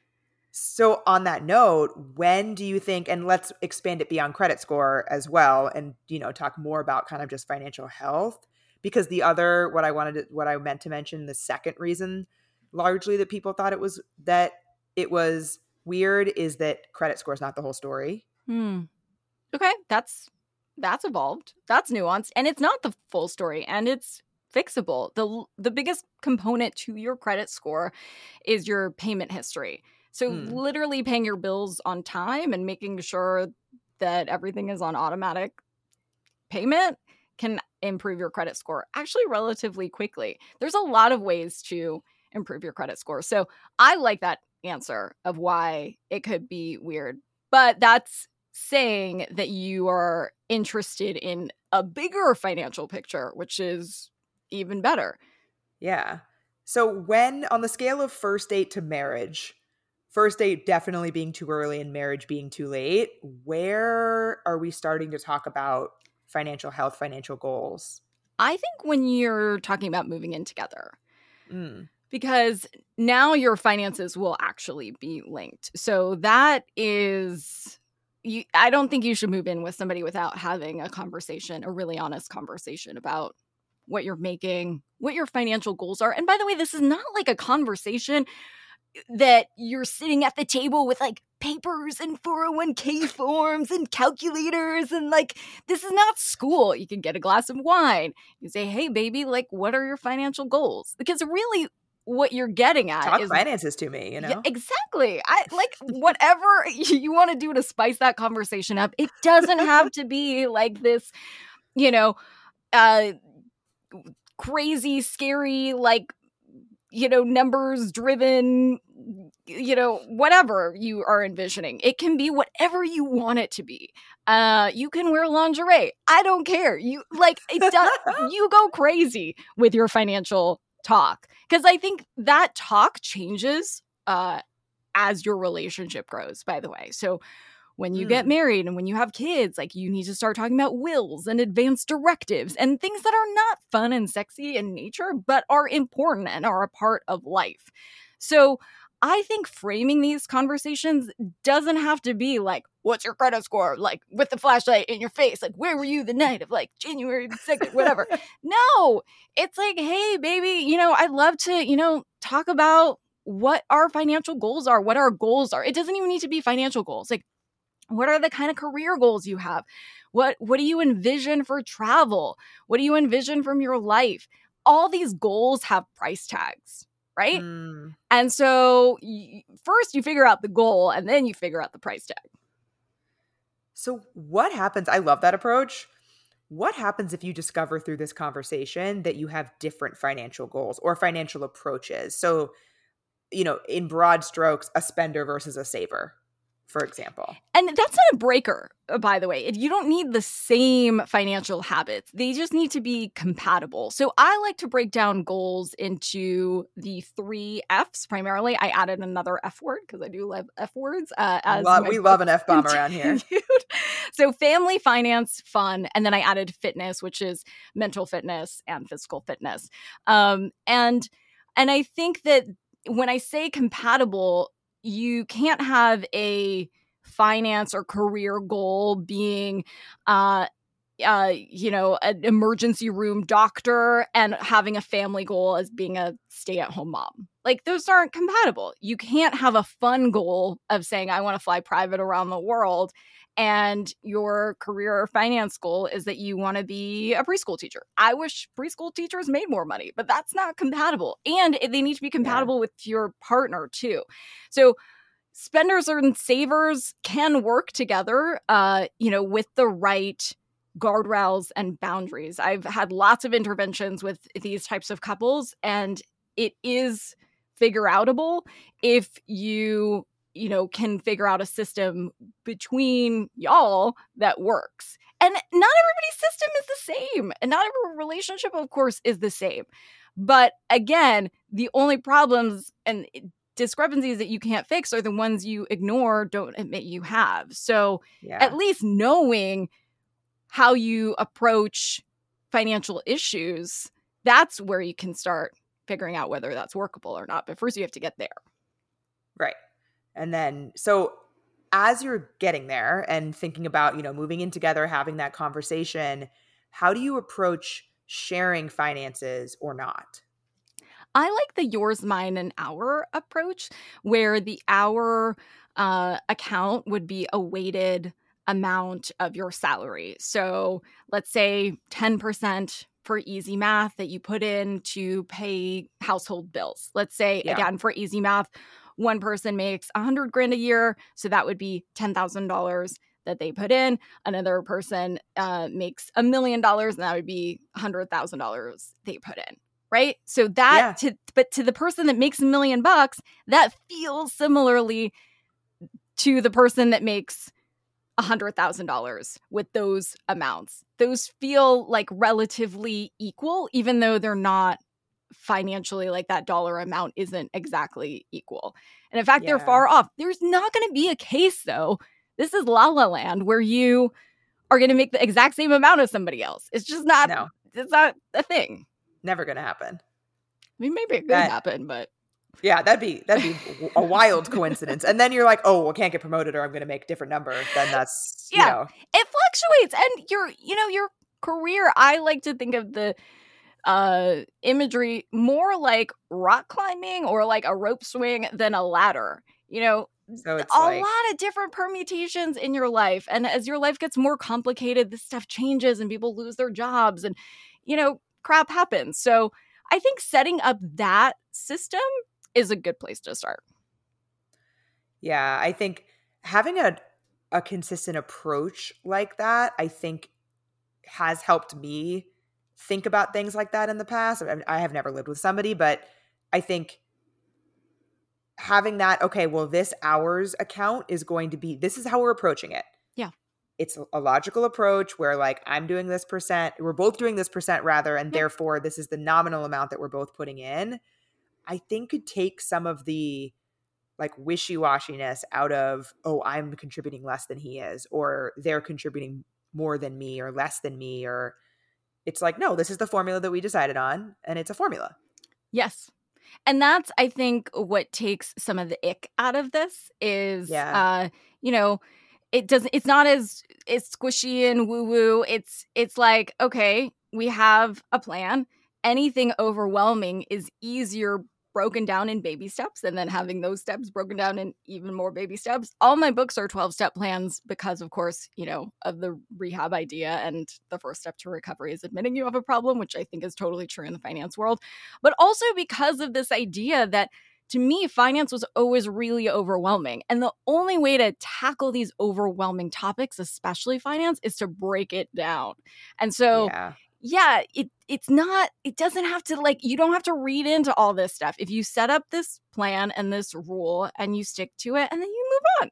So on that note, when do you think, and let's expand it beyond credit score as well, and you know, talk more about kind of just financial health, because the other, what I wanted to, what I meant to mention, the second reason largely that people thought it was that it was weird is that credit score is not the whole story. Hmm. Okay, that's that's evolved. That's nuanced, and it's not the full story, and it's fixable. the The biggest component to your credit score is your payment history. So Hmm. literally paying your bills on time and making sure that everything is on automatic payment can improve your credit score actually relatively quickly. There's a lot of ways to improve your credit score. So I like that answer of why it could be weird. But that's saying that you are interested in a bigger financial picture, which is even better. Yeah. So when on the scale of first date to marriage, first date definitely being too early and marriage being too late, where are we starting to talk about financial health, financial goals? I think when you're talking about moving in together, Mm. because now your finances will actually be linked. So that is, you, I don't think you should move in with somebody without having a conversation, a really honest conversation about what you're making, what your financial goals are. And by the way, this is not like a conversation that you're sitting at the table with like papers and four oh one k forms and calculators and like, this is not school. You can get a glass of wine. You say, hey, baby, like, what are your financial goals? Because really what you're getting at Talk is finances to me, you know? Yeah, exactly. I like whatever you want to do to spice that conversation up. It doesn't have to be like this, you know, uh, crazy, scary, like, you know, numbers driven, you know, whatever you are envisioning. It can be whatever you want it to be. Uh, you can wear lingerie. I don't care. You like it does, you go crazy with your financial talk. Because I think that talk changes uh, as your relationship grows, by the way. So when you mm. get married and when you have kids, like you need to start talking about wills and advanced directives and things that are not fun and sexy in nature, but are important and are a part of life. So I think framing these conversations doesn't have to be like, what's your credit score? Like with the flashlight in your face, like, where were you the night of like January second, whatever. No, it's like, hey, baby, you know, I'd love to, you know, talk about what our financial goals are, what our goals are. It doesn't even need to be financial goals. Like, what are the kind of career goals you have? What what do you envision for travel? What do you envision from your life? All these goals have price tags, right? Mm. And so y- first you figure out the goal and then you figure out the price tag. So what happens? I love that approach. What happens if you discover through this conversation that you have different financial goals or financial approaches? So, you know, in broad strokes, a spender versus a saver, for example. And that's not a breaker, by the way. You don't need the same financial habits. They just need to be compatible. So I like to break down goals into the three Fs primarily. I added another F word because I do love F words. Uh, as love, we love an F-bomb around here. So family, finance, fun. And then I added fitness, which is mental fitness and physical fitness. Um, and and I think that when I say compatible, you can't have a finance or career goal being, uh, uh, you know, an emergency room doctor and having a family goal as being a stay-at-home mom. Like, those aren't compatible. You can't have a fun goal of saying, I want to fly private around the world, and your career or finance goal is that you want to be a preschool teacher. I wish preschool teachers made more money, but that's not compatible. And they need to be compatible yeah. with your partner too. So spenders and savers can work together, uh, you know, with the right guardrails and boundaries. I've had lots of interventions with these types of couples, and it is figure outable if you you know, can figure out a system between y'all that works. And not everybody's system is the same. And not every relationship, of course, is the same. But again, the only problems and discrepancies that you can't fix are the ones you ignore, don't admit you have. So yeah. at least knowing how you approach financial issues, that's where you can start figuring out whether that's workable or not. But first you have to get there. Right. And then, so as you're getting there and thinking about, you know, moving in together, having that conversation, how do you approach sharing finances or not? I like the yours, mine, and our approach, where the our uh, account would be a weighted amount of your salary. So let's say ten percent for easy math that you put in to pay household bills. Let's say, yeah. again, for easy math, one person makes a hundred grand a year. So that would be ten thousand dollars that they put in. Another person uh, makes a million dollars and that would be a hundred thousand dollars they put in. Right. So that, yeah. to, but to the person that makes a million bucks, that feels similarly to the person that makes a hundred thousand dollars with those amounts. Those feel like relatively equal, even though they're not financially, like that dollar amount isn't exactly equal. And in fact, yeah. they're far off. There's not going to be a case, though. This is La La Land, where you are going to make the exact same amount as somebody else. It's just not, no. it's not a thing. Never going to happen. mean, maybe it could That- happen, but Yeah, that'd be that'd be a wild coincidence. And then you're like, oh, I can't get promoted, or I'm going to make a different number. Then that's you Yeah. know, it fluctuates. And your, you know, your career, I like to think of the uh imagery more like rock climbing or like a rope swing than a ladder. You know, so it's a like lot of different permutations in your life. And as your life gets more complicated, this stuff changes and people lose their jobs and, you know, crap happens. So I think setting up that system is a good place to start. yeah, I think having a a consistent approach like that, I think, has helped me think about things like that in the past. I, I have never lived with somebody, but I think having that, okay, well, this hours account is going to be, this is how we're approaching it. Yeah. It's a logical approach where like, I'm doing this percent, we're both doing this percent rather, and Yeah. therefore this is the nominal amount that we're both putting in. I think could take some of the like wishy-washiness out of, oh, I'm contributing less than he is, or they're contributing more than me or less than me, or it's like, no, this is the formula that we decided on, and it's a formula. Yes. And that's, I think, what takes some of the ick out of this is, Yeah. uh, you know, it doesn't, it's not as, it's squishy and woo woo. It's, it's like, okay, we have a plan. Anything overwhelming is easier broken down in baby steps, and then having those steps broken down in even more baby steps. All my books are twelve step plans because, of course, you know, of the rehab idea. And the first step to recovery is admitting you have a problem, which I think is totally true in the finance world. But also because of this idea that, to me, finance was always really overwhelming. And the only way to tackle these overwhelming topics, especially finance, is to break it down. And so Yeah. yeah, it it's not, it doesn't have to, like, you don't have to read into all this stuff. If you set up this plan and this rule and you stick to it, and then you move on.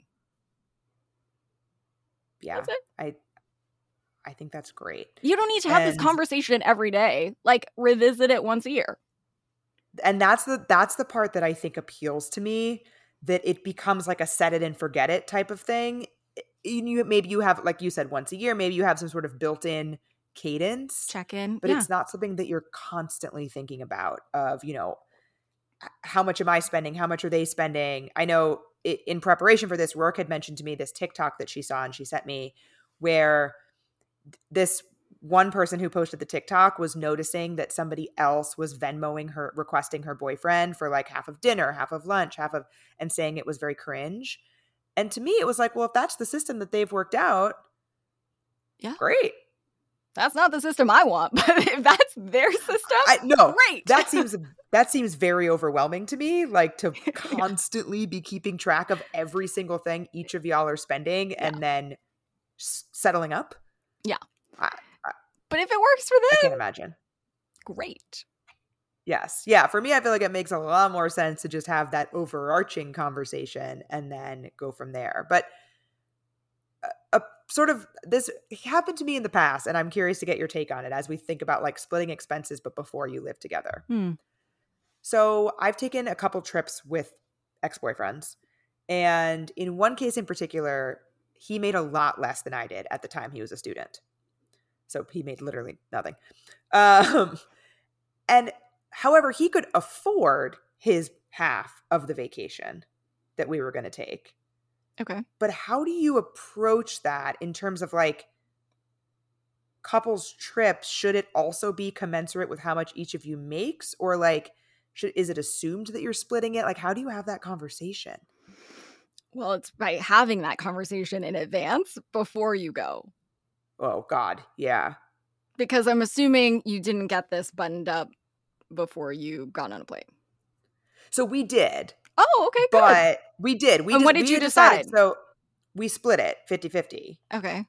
Yeah. That's it. I I think that's great. You don't need to have And- this conversation every day. Like, revisit it once a year. And that's the that's the part that I think appeals to me, that it becomes like a set it and forget it type of thing. You maybe you have, like you said, once a year, maybe you have some sort of built-in cadence. Check in. But yeah. it's not something that you're constantly thinking about of, you know, h- how much am I spending? How much are they spending? I know i in preparation for this, Rourke had mentioned to me this TikTok that she saw and she sent me, where th- this one person who posted the TikTok was noticing that somebody else was Venmoing her, requesting her boyfriend for like half of dinner, half of lunch, half of, and saying it was very cringe. And to me, it was like, well, if that's the system that they've worked out, Yeah. great. That's not the system I want, but if that's their system, I no, great. that seems that seems very overwhelming to me. Like to constantly be keeping track of every single thing each of y'all are spending, and then s- settling up. Yeah. I, But if it works for I them, can't imagine. great. Yes, yeah. For me, I feel like it makes a lot more sense to just have that overarching conversation and then go from there. But a, a sort of this happened to me in the past, and I'm curious to get your take on it as we think about like splitting expenses, but before you live together. Hmm. So I've taken a couple trips with ex-boyfriends, and in one case in particular, he made a lot less than I did at the time he was a student. So he made literally nothing. Um, and however, he could afford his half of the vacation that we were going to take. Okay. But how do you approach that in terms of like couples trips? Should it also be commensurate with how much each of you makes, or like should is it assumed that you're splitting it? Like, how do you have that conversation? Well, it's by having that conversation in advance before you go. Oh God, yeah. Because I'm assuming you didn't get this buttoned up before you got on a plane. So we did, Oh, okay, good. but we did. We And just, what did we you had decided- decide? So we split it fifty-fifty, Okay.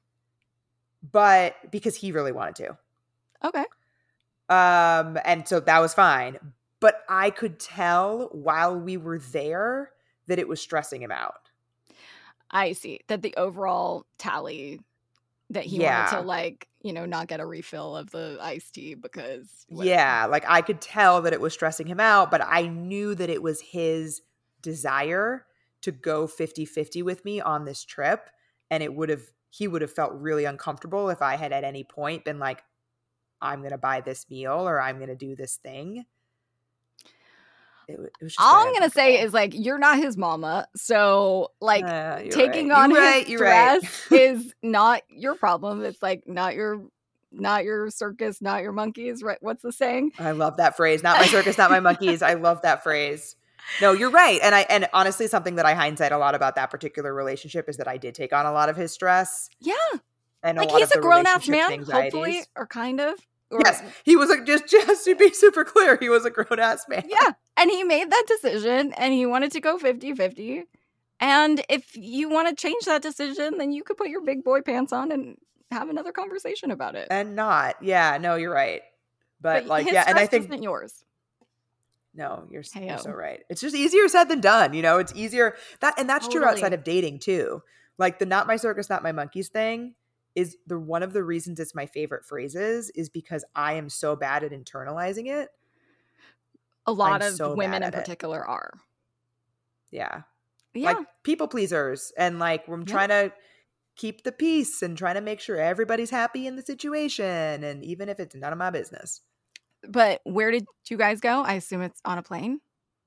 but because he really wanted to. Okay. Um, and so that was fine. But I could tell while we were there that it was stressing him out. I see. That the overall tally that he Yeah. wanted to, like, you know, not get a refill of the iced tea because whatever. Yeah, like I could tell that it was stressing him out, but I knew that it was his desire to go fifty-fifty with me on this trip. And it would have, he would have felt really uncomfortable if I had at any point been like, I'm going to buy this meal or I'm going to do this thing. it, it was just All very I'm gonna say uncomfortable. is like you're not his mama, so like Uh, you're taking right. on You're his right. You're right. dress is not your problem. It's like not your not your circus, not your monkeys, right? What's the saying? I love that phrase. Not my circus, not my monkeys. I love that phrase. No, you're right. And I and honestly, something that I hindsight a lot about that particular relationship is that I did take on a lot of his stress Yeah, and like a lot he's of a the grown ass relationship man, anxieties. hopefully, or kind of. Or, Yes, he was a, just just to be super clear, he was a grown ass man. Yeah, and he made that decision, and he wanted to go fifty-fifty. And if you want to change that decision, then you could put your big boy pants on and have another conversation about it. And not, yeah, no, you're right. But, But like, his yeah, and I stress think isn't yours. no, you're, you're Hey-o. so right. It's just easier said than done. You know, it's easier that, and that's true Totally. outside of dating too. Like the "not my circus, not my monkeys" thing is the one of the reasons it's my favorite phrases is because I am so bad at internalizing it. A lot I'm of so women bad in at it. particular are. Yeah. Yeah. Like people pleasers. And like, I'm Yeah. trying to keep the peace and trying to make sure everybody's happy in the situation. And even if it's none of my business. But where did you guys go? I assume it's on a plane.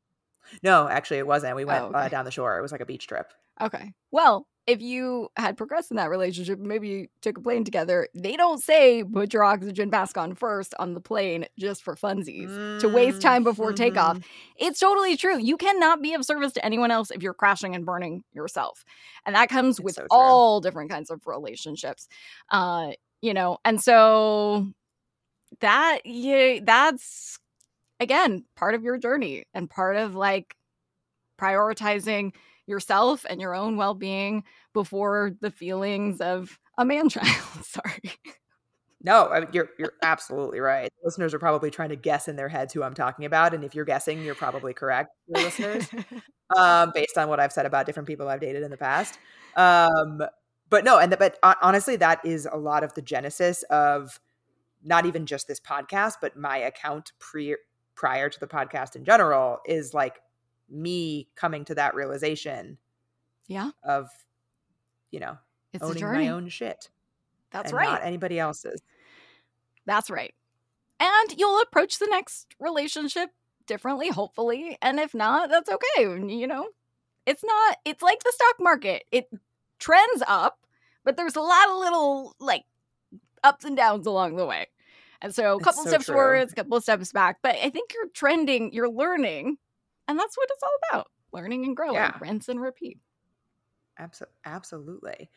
No, actually it wasn't. We went Oh, okay. uh, down the shore. It was like a beach trip. Okay. Well, if you had progressed in that relationship, maybe you took a plane together. They don't say put your oxygen mask on first on the plane just for funsies to waste time before Mhm. takeoff. It's totally true. You cannot be of service to anyone else if you're crashing and burning yourself. And that comes It's with so true. all different kinds of relationships. Uh, you know, and so that yeah, that's again part of your journey and part of like prioritizing yourself and your own well-being before the feelings of a man-child. Sorry. No, I mean, you're you're absolutely right. Listeners are probably trying to guess in their heads who I'm talking about, and if you're guessing, you're probably correct, your listeners, um, based on what I've said about different people I've dated in the past. Um, but no, and the, but hon- honestly, that is a lot of the genesis of not even just this podcast, but my account pre prior to the podcast in general is like me coming to that realization Yeah, of, you know, it's a owning journey. my own shit. That's and right. not anybody else's. That's right. And you'll approach the next relationship differently, hopefully. And if not, that's okay. You know, it's not, it's like the stock market. It trends up, but there's a lot of little like ups and downs along the way. And so a It's couple so steps true. forwards, a couple of steps back. But I think you're trending, you're learning. And that's what it's all about. Learning and growing, Yeah. rinse and repeat. Abso- absolutely.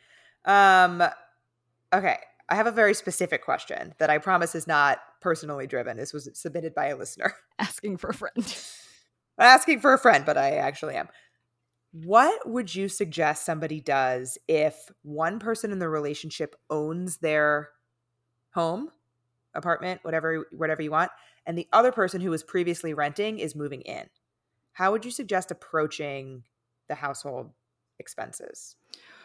Um, okay. I have a very specific question that I promise is not personally driven. This was submitted by a listener. Asking for a friend. Asking for a friend, but I actually am. What would you suggest somebody does if one person in the relationship owns their home, apartment, whatever, whatever you want, and the other person who was previously renting is moving in? How would you suggest approaching the household expenses?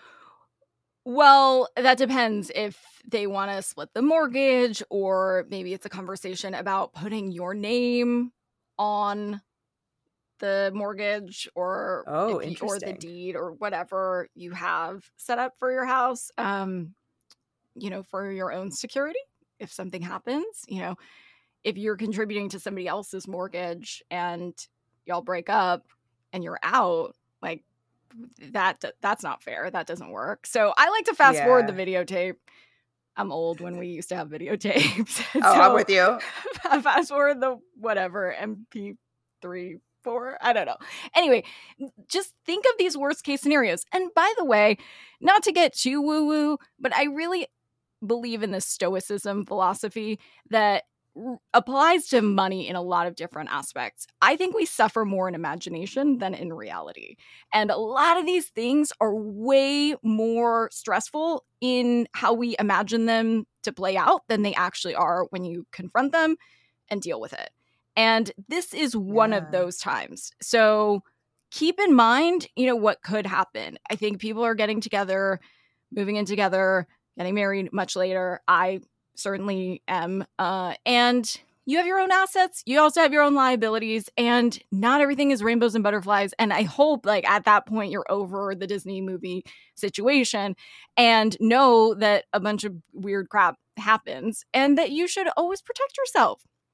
Well, that depends if they want to split the mortgage, or maybe it's a conversation about putting your name on the mortgage, or Oh, if you, or the interesting. deed, or whatever you have set up for your house. Um, you know, for your own security, if something happens, you know, if you're contributing to somebody else's mortgage and y'all break up and you're out, like that that's not fair. That doesn't work. So I like to fast forward the videotape. I'm old when we used to have videotapes. Oh, so I'm with you. fast forward the whatever M P three, four, I don't know. Anyway, just think of these worst case scenarios. And by the way, not to get too woo woo, but I really believe in this stoicism philosophy that r- applies to money in a lot of different aspects. I think we suffer more in imagination than in reality. And a lot of these things are way more stressful in how we imagine them to play out than they actually are when you confront them and deal with it. And this is one Yeah. of those times. So keep in mind, you know, what could happen. I think people are getting together, moving in together, getting married much later. I certainly am. Uh, and you have your own assets. You also have your own liabilities. And not everything is rainbows and butterflies. And I hope, like, at that point, you're over the Disney movie situation and know that a bunch of weird crap happens and that you should always protect yourself.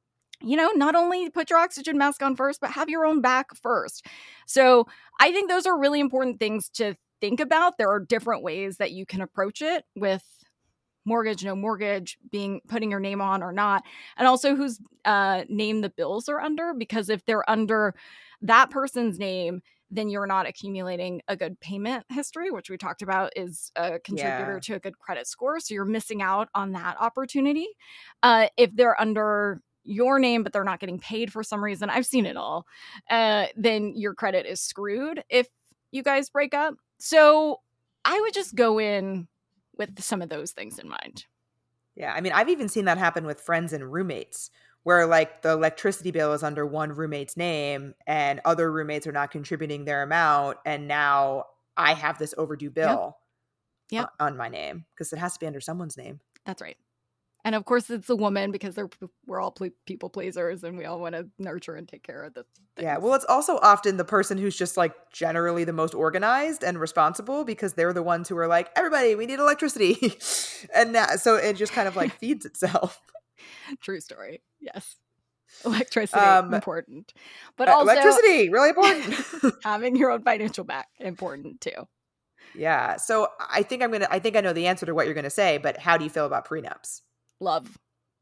you know, not only put your oxygen mask on first, but have your own back first. So I think those are really important things to think about. There are different ways that you can approach it with mortgage, no mortgage, being putting your name on or not, and also whose uh, name the bills are under, because if they're under that person's name, then you're not accumulating a good payment history, which we talked about is a contributor Yeah. to a good credit score. So you're missing out on that opportunity. Uh, if they're under your name, but they're not getting paid for some reason, I've seen it all, uh, then your credit is screwed if you guys break up. So I would just go in with some of those things in mind. Yeah, I mean, I've even seen that happen with friends and roommates, where like the electricity bill is under one roommate's name and other roommates are not contributing their amount, and now I have this overdue bill Yep. Yep. on my name because it has to be under someone's name. That's right. And of course, it's a woman because they're we're all ple- people pleasers and we all want to nurture and take care of the things. Yeah, well, it's also often the person who's just like generally the most organized and responsible because they're the ones who are like, everybody, we need electricity. And that, so it just kind of like feeds itself. True story. Yes. Electricity, Um, important. But Uh, also electricity, really important. having your own financial back, important too. Yeah. So I think I'm going to, I think I know the answer to what you're going to say, but how do you feel about prenups? Love.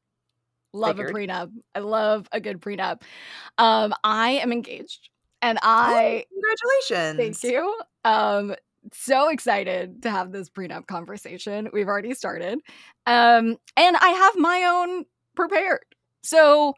Love Figured. a prenup. I love a good prenup. Um, I am engaged and I Congratulations. thank you. Um, so excited to have this prenup conversation. We've already started. Um, and I have my own prepared. So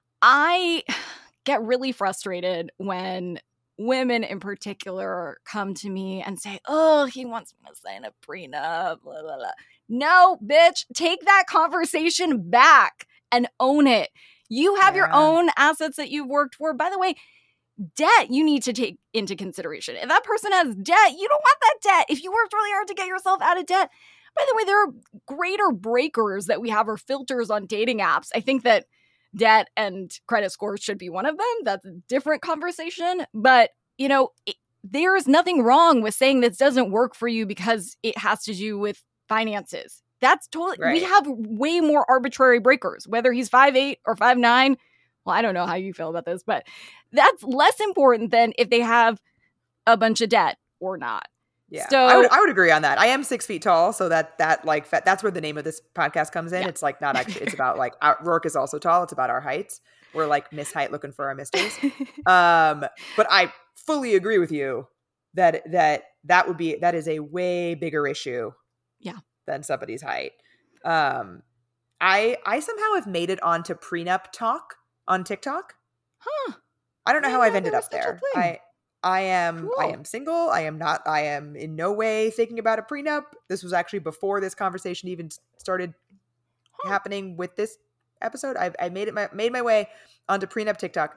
I get really frustrated when women in particular come to me and say, oh, he wants me to sign a prenup, blah, blah, blah. No, bitch, take that conversation back and own it. You have your Yeah. own assets that you've worked for. By the way, debt you need to take into consideration. If that person has debt, you don't want that debt. If you worked really hard to get yourself out of debt. By the way, there are greater breakers that we have or filters on dating apps. I think that debt and credit scores should be one of them. That's a different conversation. But, you know, it, there is nothing wrong with saying this doesn't work for you because it has to do with finances. That's totally, Right. we have way more arbitrary breakers, whether he's five eight or five nine. Well, I don't know how you feel about this, but that's less important than if they have a bunch of debt or not. Yeah, So- I would I would agree on that. I am six feet tall, so that that like fa- that's where the name of this podcast comes in. Yeah. It's like not actually. It's about like our, Rourke is also tall. It's about our heights. We're like Miss Height looking for our misters. Um, but I fully agree with you that that that would be that is a way bigger issue. Yeah. Than somebody's height. Um, I I somehow have made it onto prenup talk on TikTok. Huh. I don't know I how didn't I've know ended there up was such a there. thing. I I am I Cool. am single. I am not I am in no way thinking about a prenup. This was actually before this conversation even s- started Huh. happening with this episode. I've I made it my made my way onto prenup TikTok.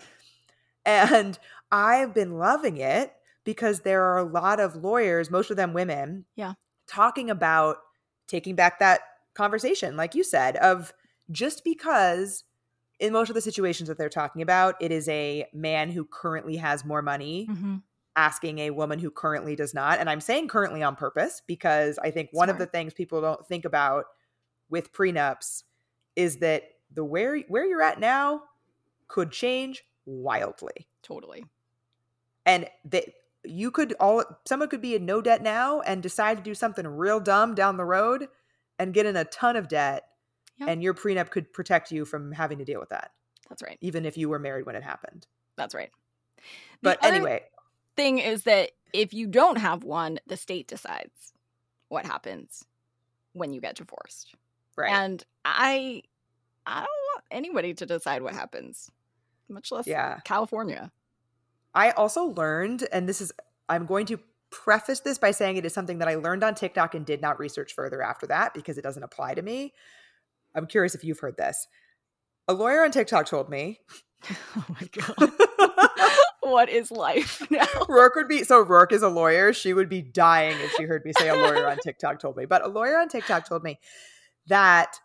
And I've been loving it because there are a lot of lawyers, most of them women, Yeah. talking about taking back that conversation, like you said, of just because in most of the situations that they're talking about, it is a man who currently has more money Mhm. asking a woman who currently does not. And I'm saying currently on purpose because I think one of the Smart. things people don't think about with prenups is that the where where you're at now could change wildly. Totally. And that you could all someone could be in no debt now and decide to do something real dumb down the road and get in a ton of debt. Yeah. And your prenup could protect you from having to deal with that, That's right. even if you were married when it happened. That's right. The But other anyway, thing is that if you don't have one, the state decides what happens when you get divorced. right. And I I don't want anybody to decide what happens, much less Yeah. California. I also learned, and this is, I'm going to preface this by saying it is something that I learned on TikTok and did not research further after that because it doesn't apply to me. I'm curious if you've heard this. A lawyer on TikTok told me. Oh my god. What is life now? Rourke would be, so Rourke is a lawyer. She would be dying if she heard me say a lawyer on TikTok told me. But a lawyer on TikTok told me that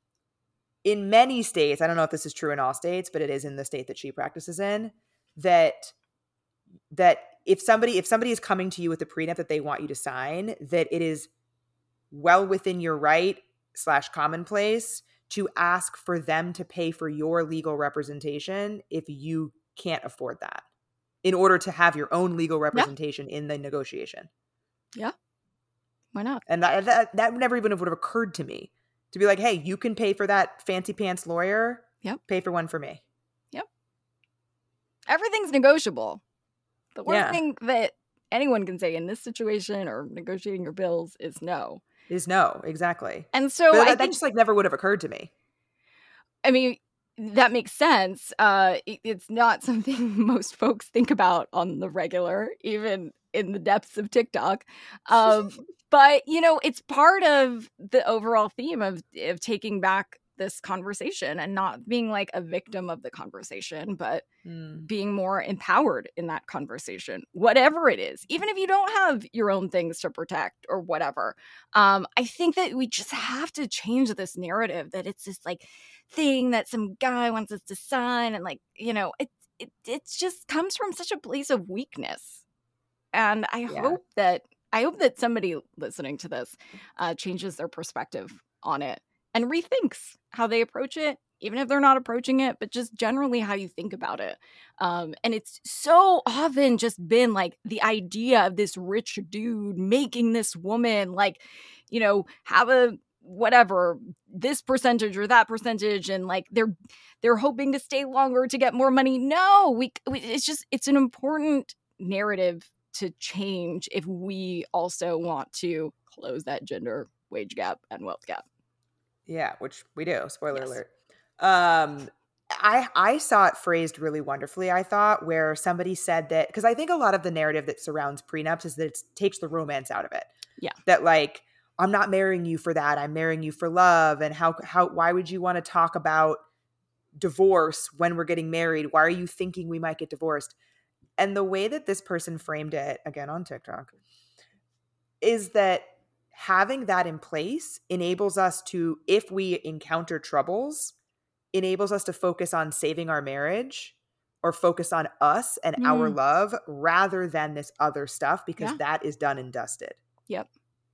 in many states, I don't know if this is true in all states, but it is in the state that she practices in, that that if somebody if somebody is coming to you with a prenup that they want you to sign, that it is well within your right slash commonplace to ask for them to pay for your legal representation if you can't afford that in order to have your own legal representation yeah. in the negotiation. Yeah. Why not? And that, that that never even would have occurred to me to be like, hey, you can pay for that fancy pants lawyer. Yep. Pay for one for me. Yep. Everything's negotiable. The worst yeah. thing that anyone can say in this situation or negotiating your bills is no. Is no, exactly. And so but I that, think, that just like never would have occurred to me. I mean, that makes sense. Uh, it, it's not something most folks think about on the regular, even in the depths of TikTok. Um, but, you know, it's part of the overall theme of, of taking back this conversation and not being like a victim of the conversation, but mm. being more empowered in that conversation, whatever it is, even if you don't have your own things to protect or whatever. Um, I think that we just have to change this narrative that it's this like thing that some guy wants us to sign. And like, you know, it, it, it just comes from such a place of weakness. And I yeah. hope that, I hope that somebody listening to this uh, changes their perspective on it and rethinks how they approach it, even if they're not approaching it, but just generally how you think about it. Um, and it's so often just been like the idea of this rich dude making this woman like, you know, have a whatever, this percentage or that percentage. And like they're they're hoping to stay longer to get more money. No, we, we it's just it's an important narrative to change if we also want to close that gender wage gap and wealth gap. Yeah, which we do. Spoiler yes. alert. Um, I I saw it phrased really wonderfully, I thought, where somebody said that, because I think a lot of the narrative that surrounds prenups is that it takes the romance out of it. Yeah. That like, I'm not marrying you for that. I'm marrying you for love. And how how why would you want to talk about divorce when we're getting married? Why are you thinking we might get divorced? And the way that this person framed it, again on TikTok, is that having that in place enables us to, if we encounter troubles, enables us to focus on saving our marriage or focus on us and mm. our love rather than this other stuff, because yeah. that is done and dusted. Yep.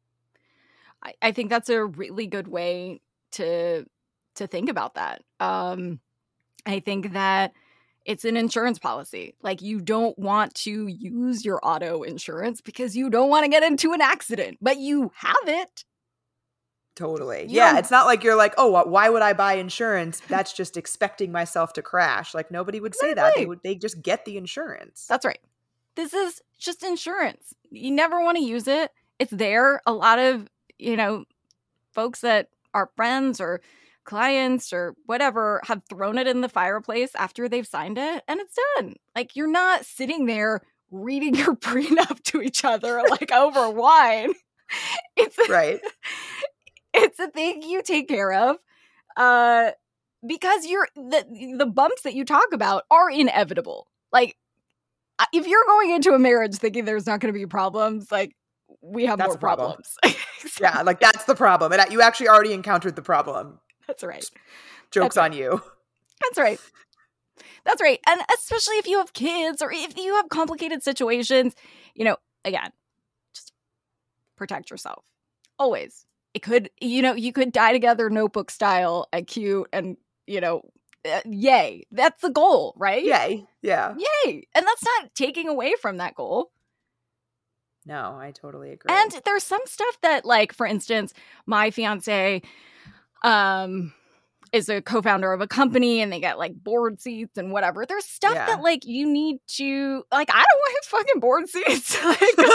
I, I think that's a really good way to to think about that. Um, I think that it's an insurance policy. Like, you don't want to use your auto insurance because you don't want to get into an accident, but you have it. Totally. You yeah. don't... It's not like you're like, oh, why would I buy insurance? That's just expecting myself to crash. Like, nobody would say that. They would, they just get the insurance. That's right. This is just insurance. You never want to use it. It's there. A lot of, you know, folks that are friends or clients or whatever have thrown it in the fireplace after they've signed it, and it's done. Like, you're not sitting there reading your prenup to each other like over wine. It's right. It's a thing you take care of, uh, because you're the the bumps that you talk about are inevitable. Like, if you're going into a marriage thinking there's not going to be problems, like, we have that's more problems. So, yeah, like that's the problem, and you actually already encountered the problem. That's right. Joke's That's right. on you. That's right. That's right. And especially if you have kids or if you have complicated situations, you know, again, just protect yourself. Always. It could, you know, you could die together Notebook style and cute and, you know, uh, yay. That's the goal, right? Yay. Yeah. Yay. And that's not taking away from that goal. No, I totally agree. And there's some stuff that, like, for instance, my fiance um is a co-founder of a company and they get like board seats and whatever. There's stuff yeah. that like you need to, like, I don't want his fucking board seats. Like,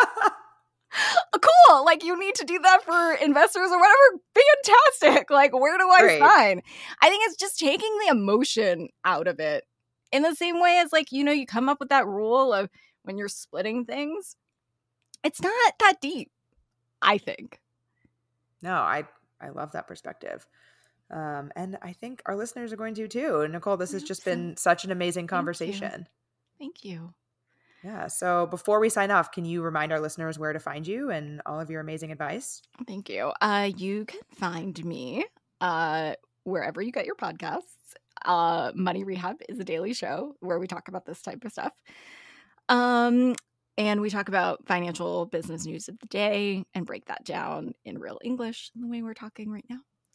cool. Like, you need to do that for investors or whatever. Fantastic. Like, where do I right. sign? I think it's just taking the emotion out of it in the same way as, like, you know, you come up with that rule of when you're splitting things, it's not that deep, I think. No, I I love that perspective. Um, and I think our listeners are going to too. Nicole, this has just been such an amazing conversation. Thank you. Thank you. Yeah. So before we sign off, can you remind our listeners where to find you and all of your amazing advice? Thank you. Uh, you can find me uh, wherever you get your podcasts. Uh, Money Rehab is a daily show where we talk about this type of stuff. Um, and we talk about financial business news of the day and break that down in real English in the way we're talking right now.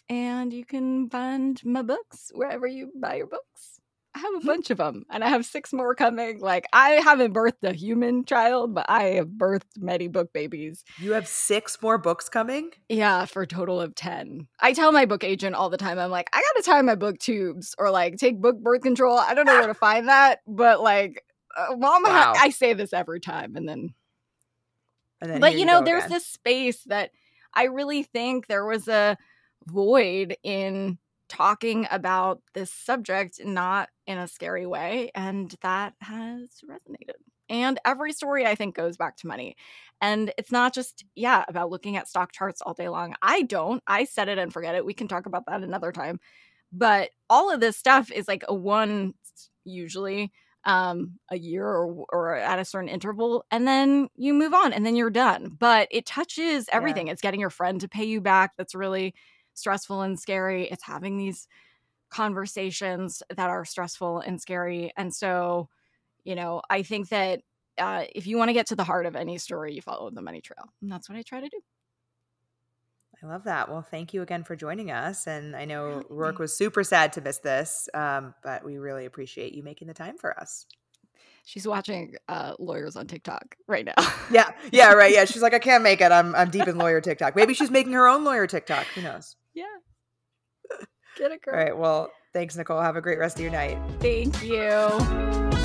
And you can find my books wherever you buy your books. I have a bunch of them, and I have six more coming. Like, I haven't birthed a human child, but I have birthed many book babies. You have six more books coming? Yeah, for a total of ten. I tell my book agent all the time, I'm like, I gotta tie my book tubes or like take book birth control. I don't know where to find that, but like, uh, mom, Wow. ha- I say this every time, and then. And then But here you know, go there's again. this space that I really think there was a void in talking about this subject, not in a scary way, and that has resonated. And every story, I think, goes back to money. And it's not just, yeah, about looking at stock charts all day long. I don't. I set it and forget it. We can talk about that another time. But all of this stuff is like a one, usually, um, a year or, or at a certain interval, and then you move on, and then you're done. But it touches everything. Yeah. It's getting your friend to pay you back. That's really stressful and scary. It's having these conversations that are stressful and scary. And so, you know, I think that uh, if you want to get to the heart of any story, you follow the money trail. And that's what I try to do. I love that. Well, thank you again for joining us. And I know Rourke was super sad to miss this, um, but we really appreciate you making the time for us. She's watching uh, lawyers on TikTok right now. yeah. Yeah. Right. Yeah. She's like, I can't make it. I'm I'm deep in lawyer TikTok. Maybe she's making her own lawyer TikTok. Who knows? Yeah. Get it, girl. All right. Well, thanks, Nicole. Have a great rest of your night. Thank you.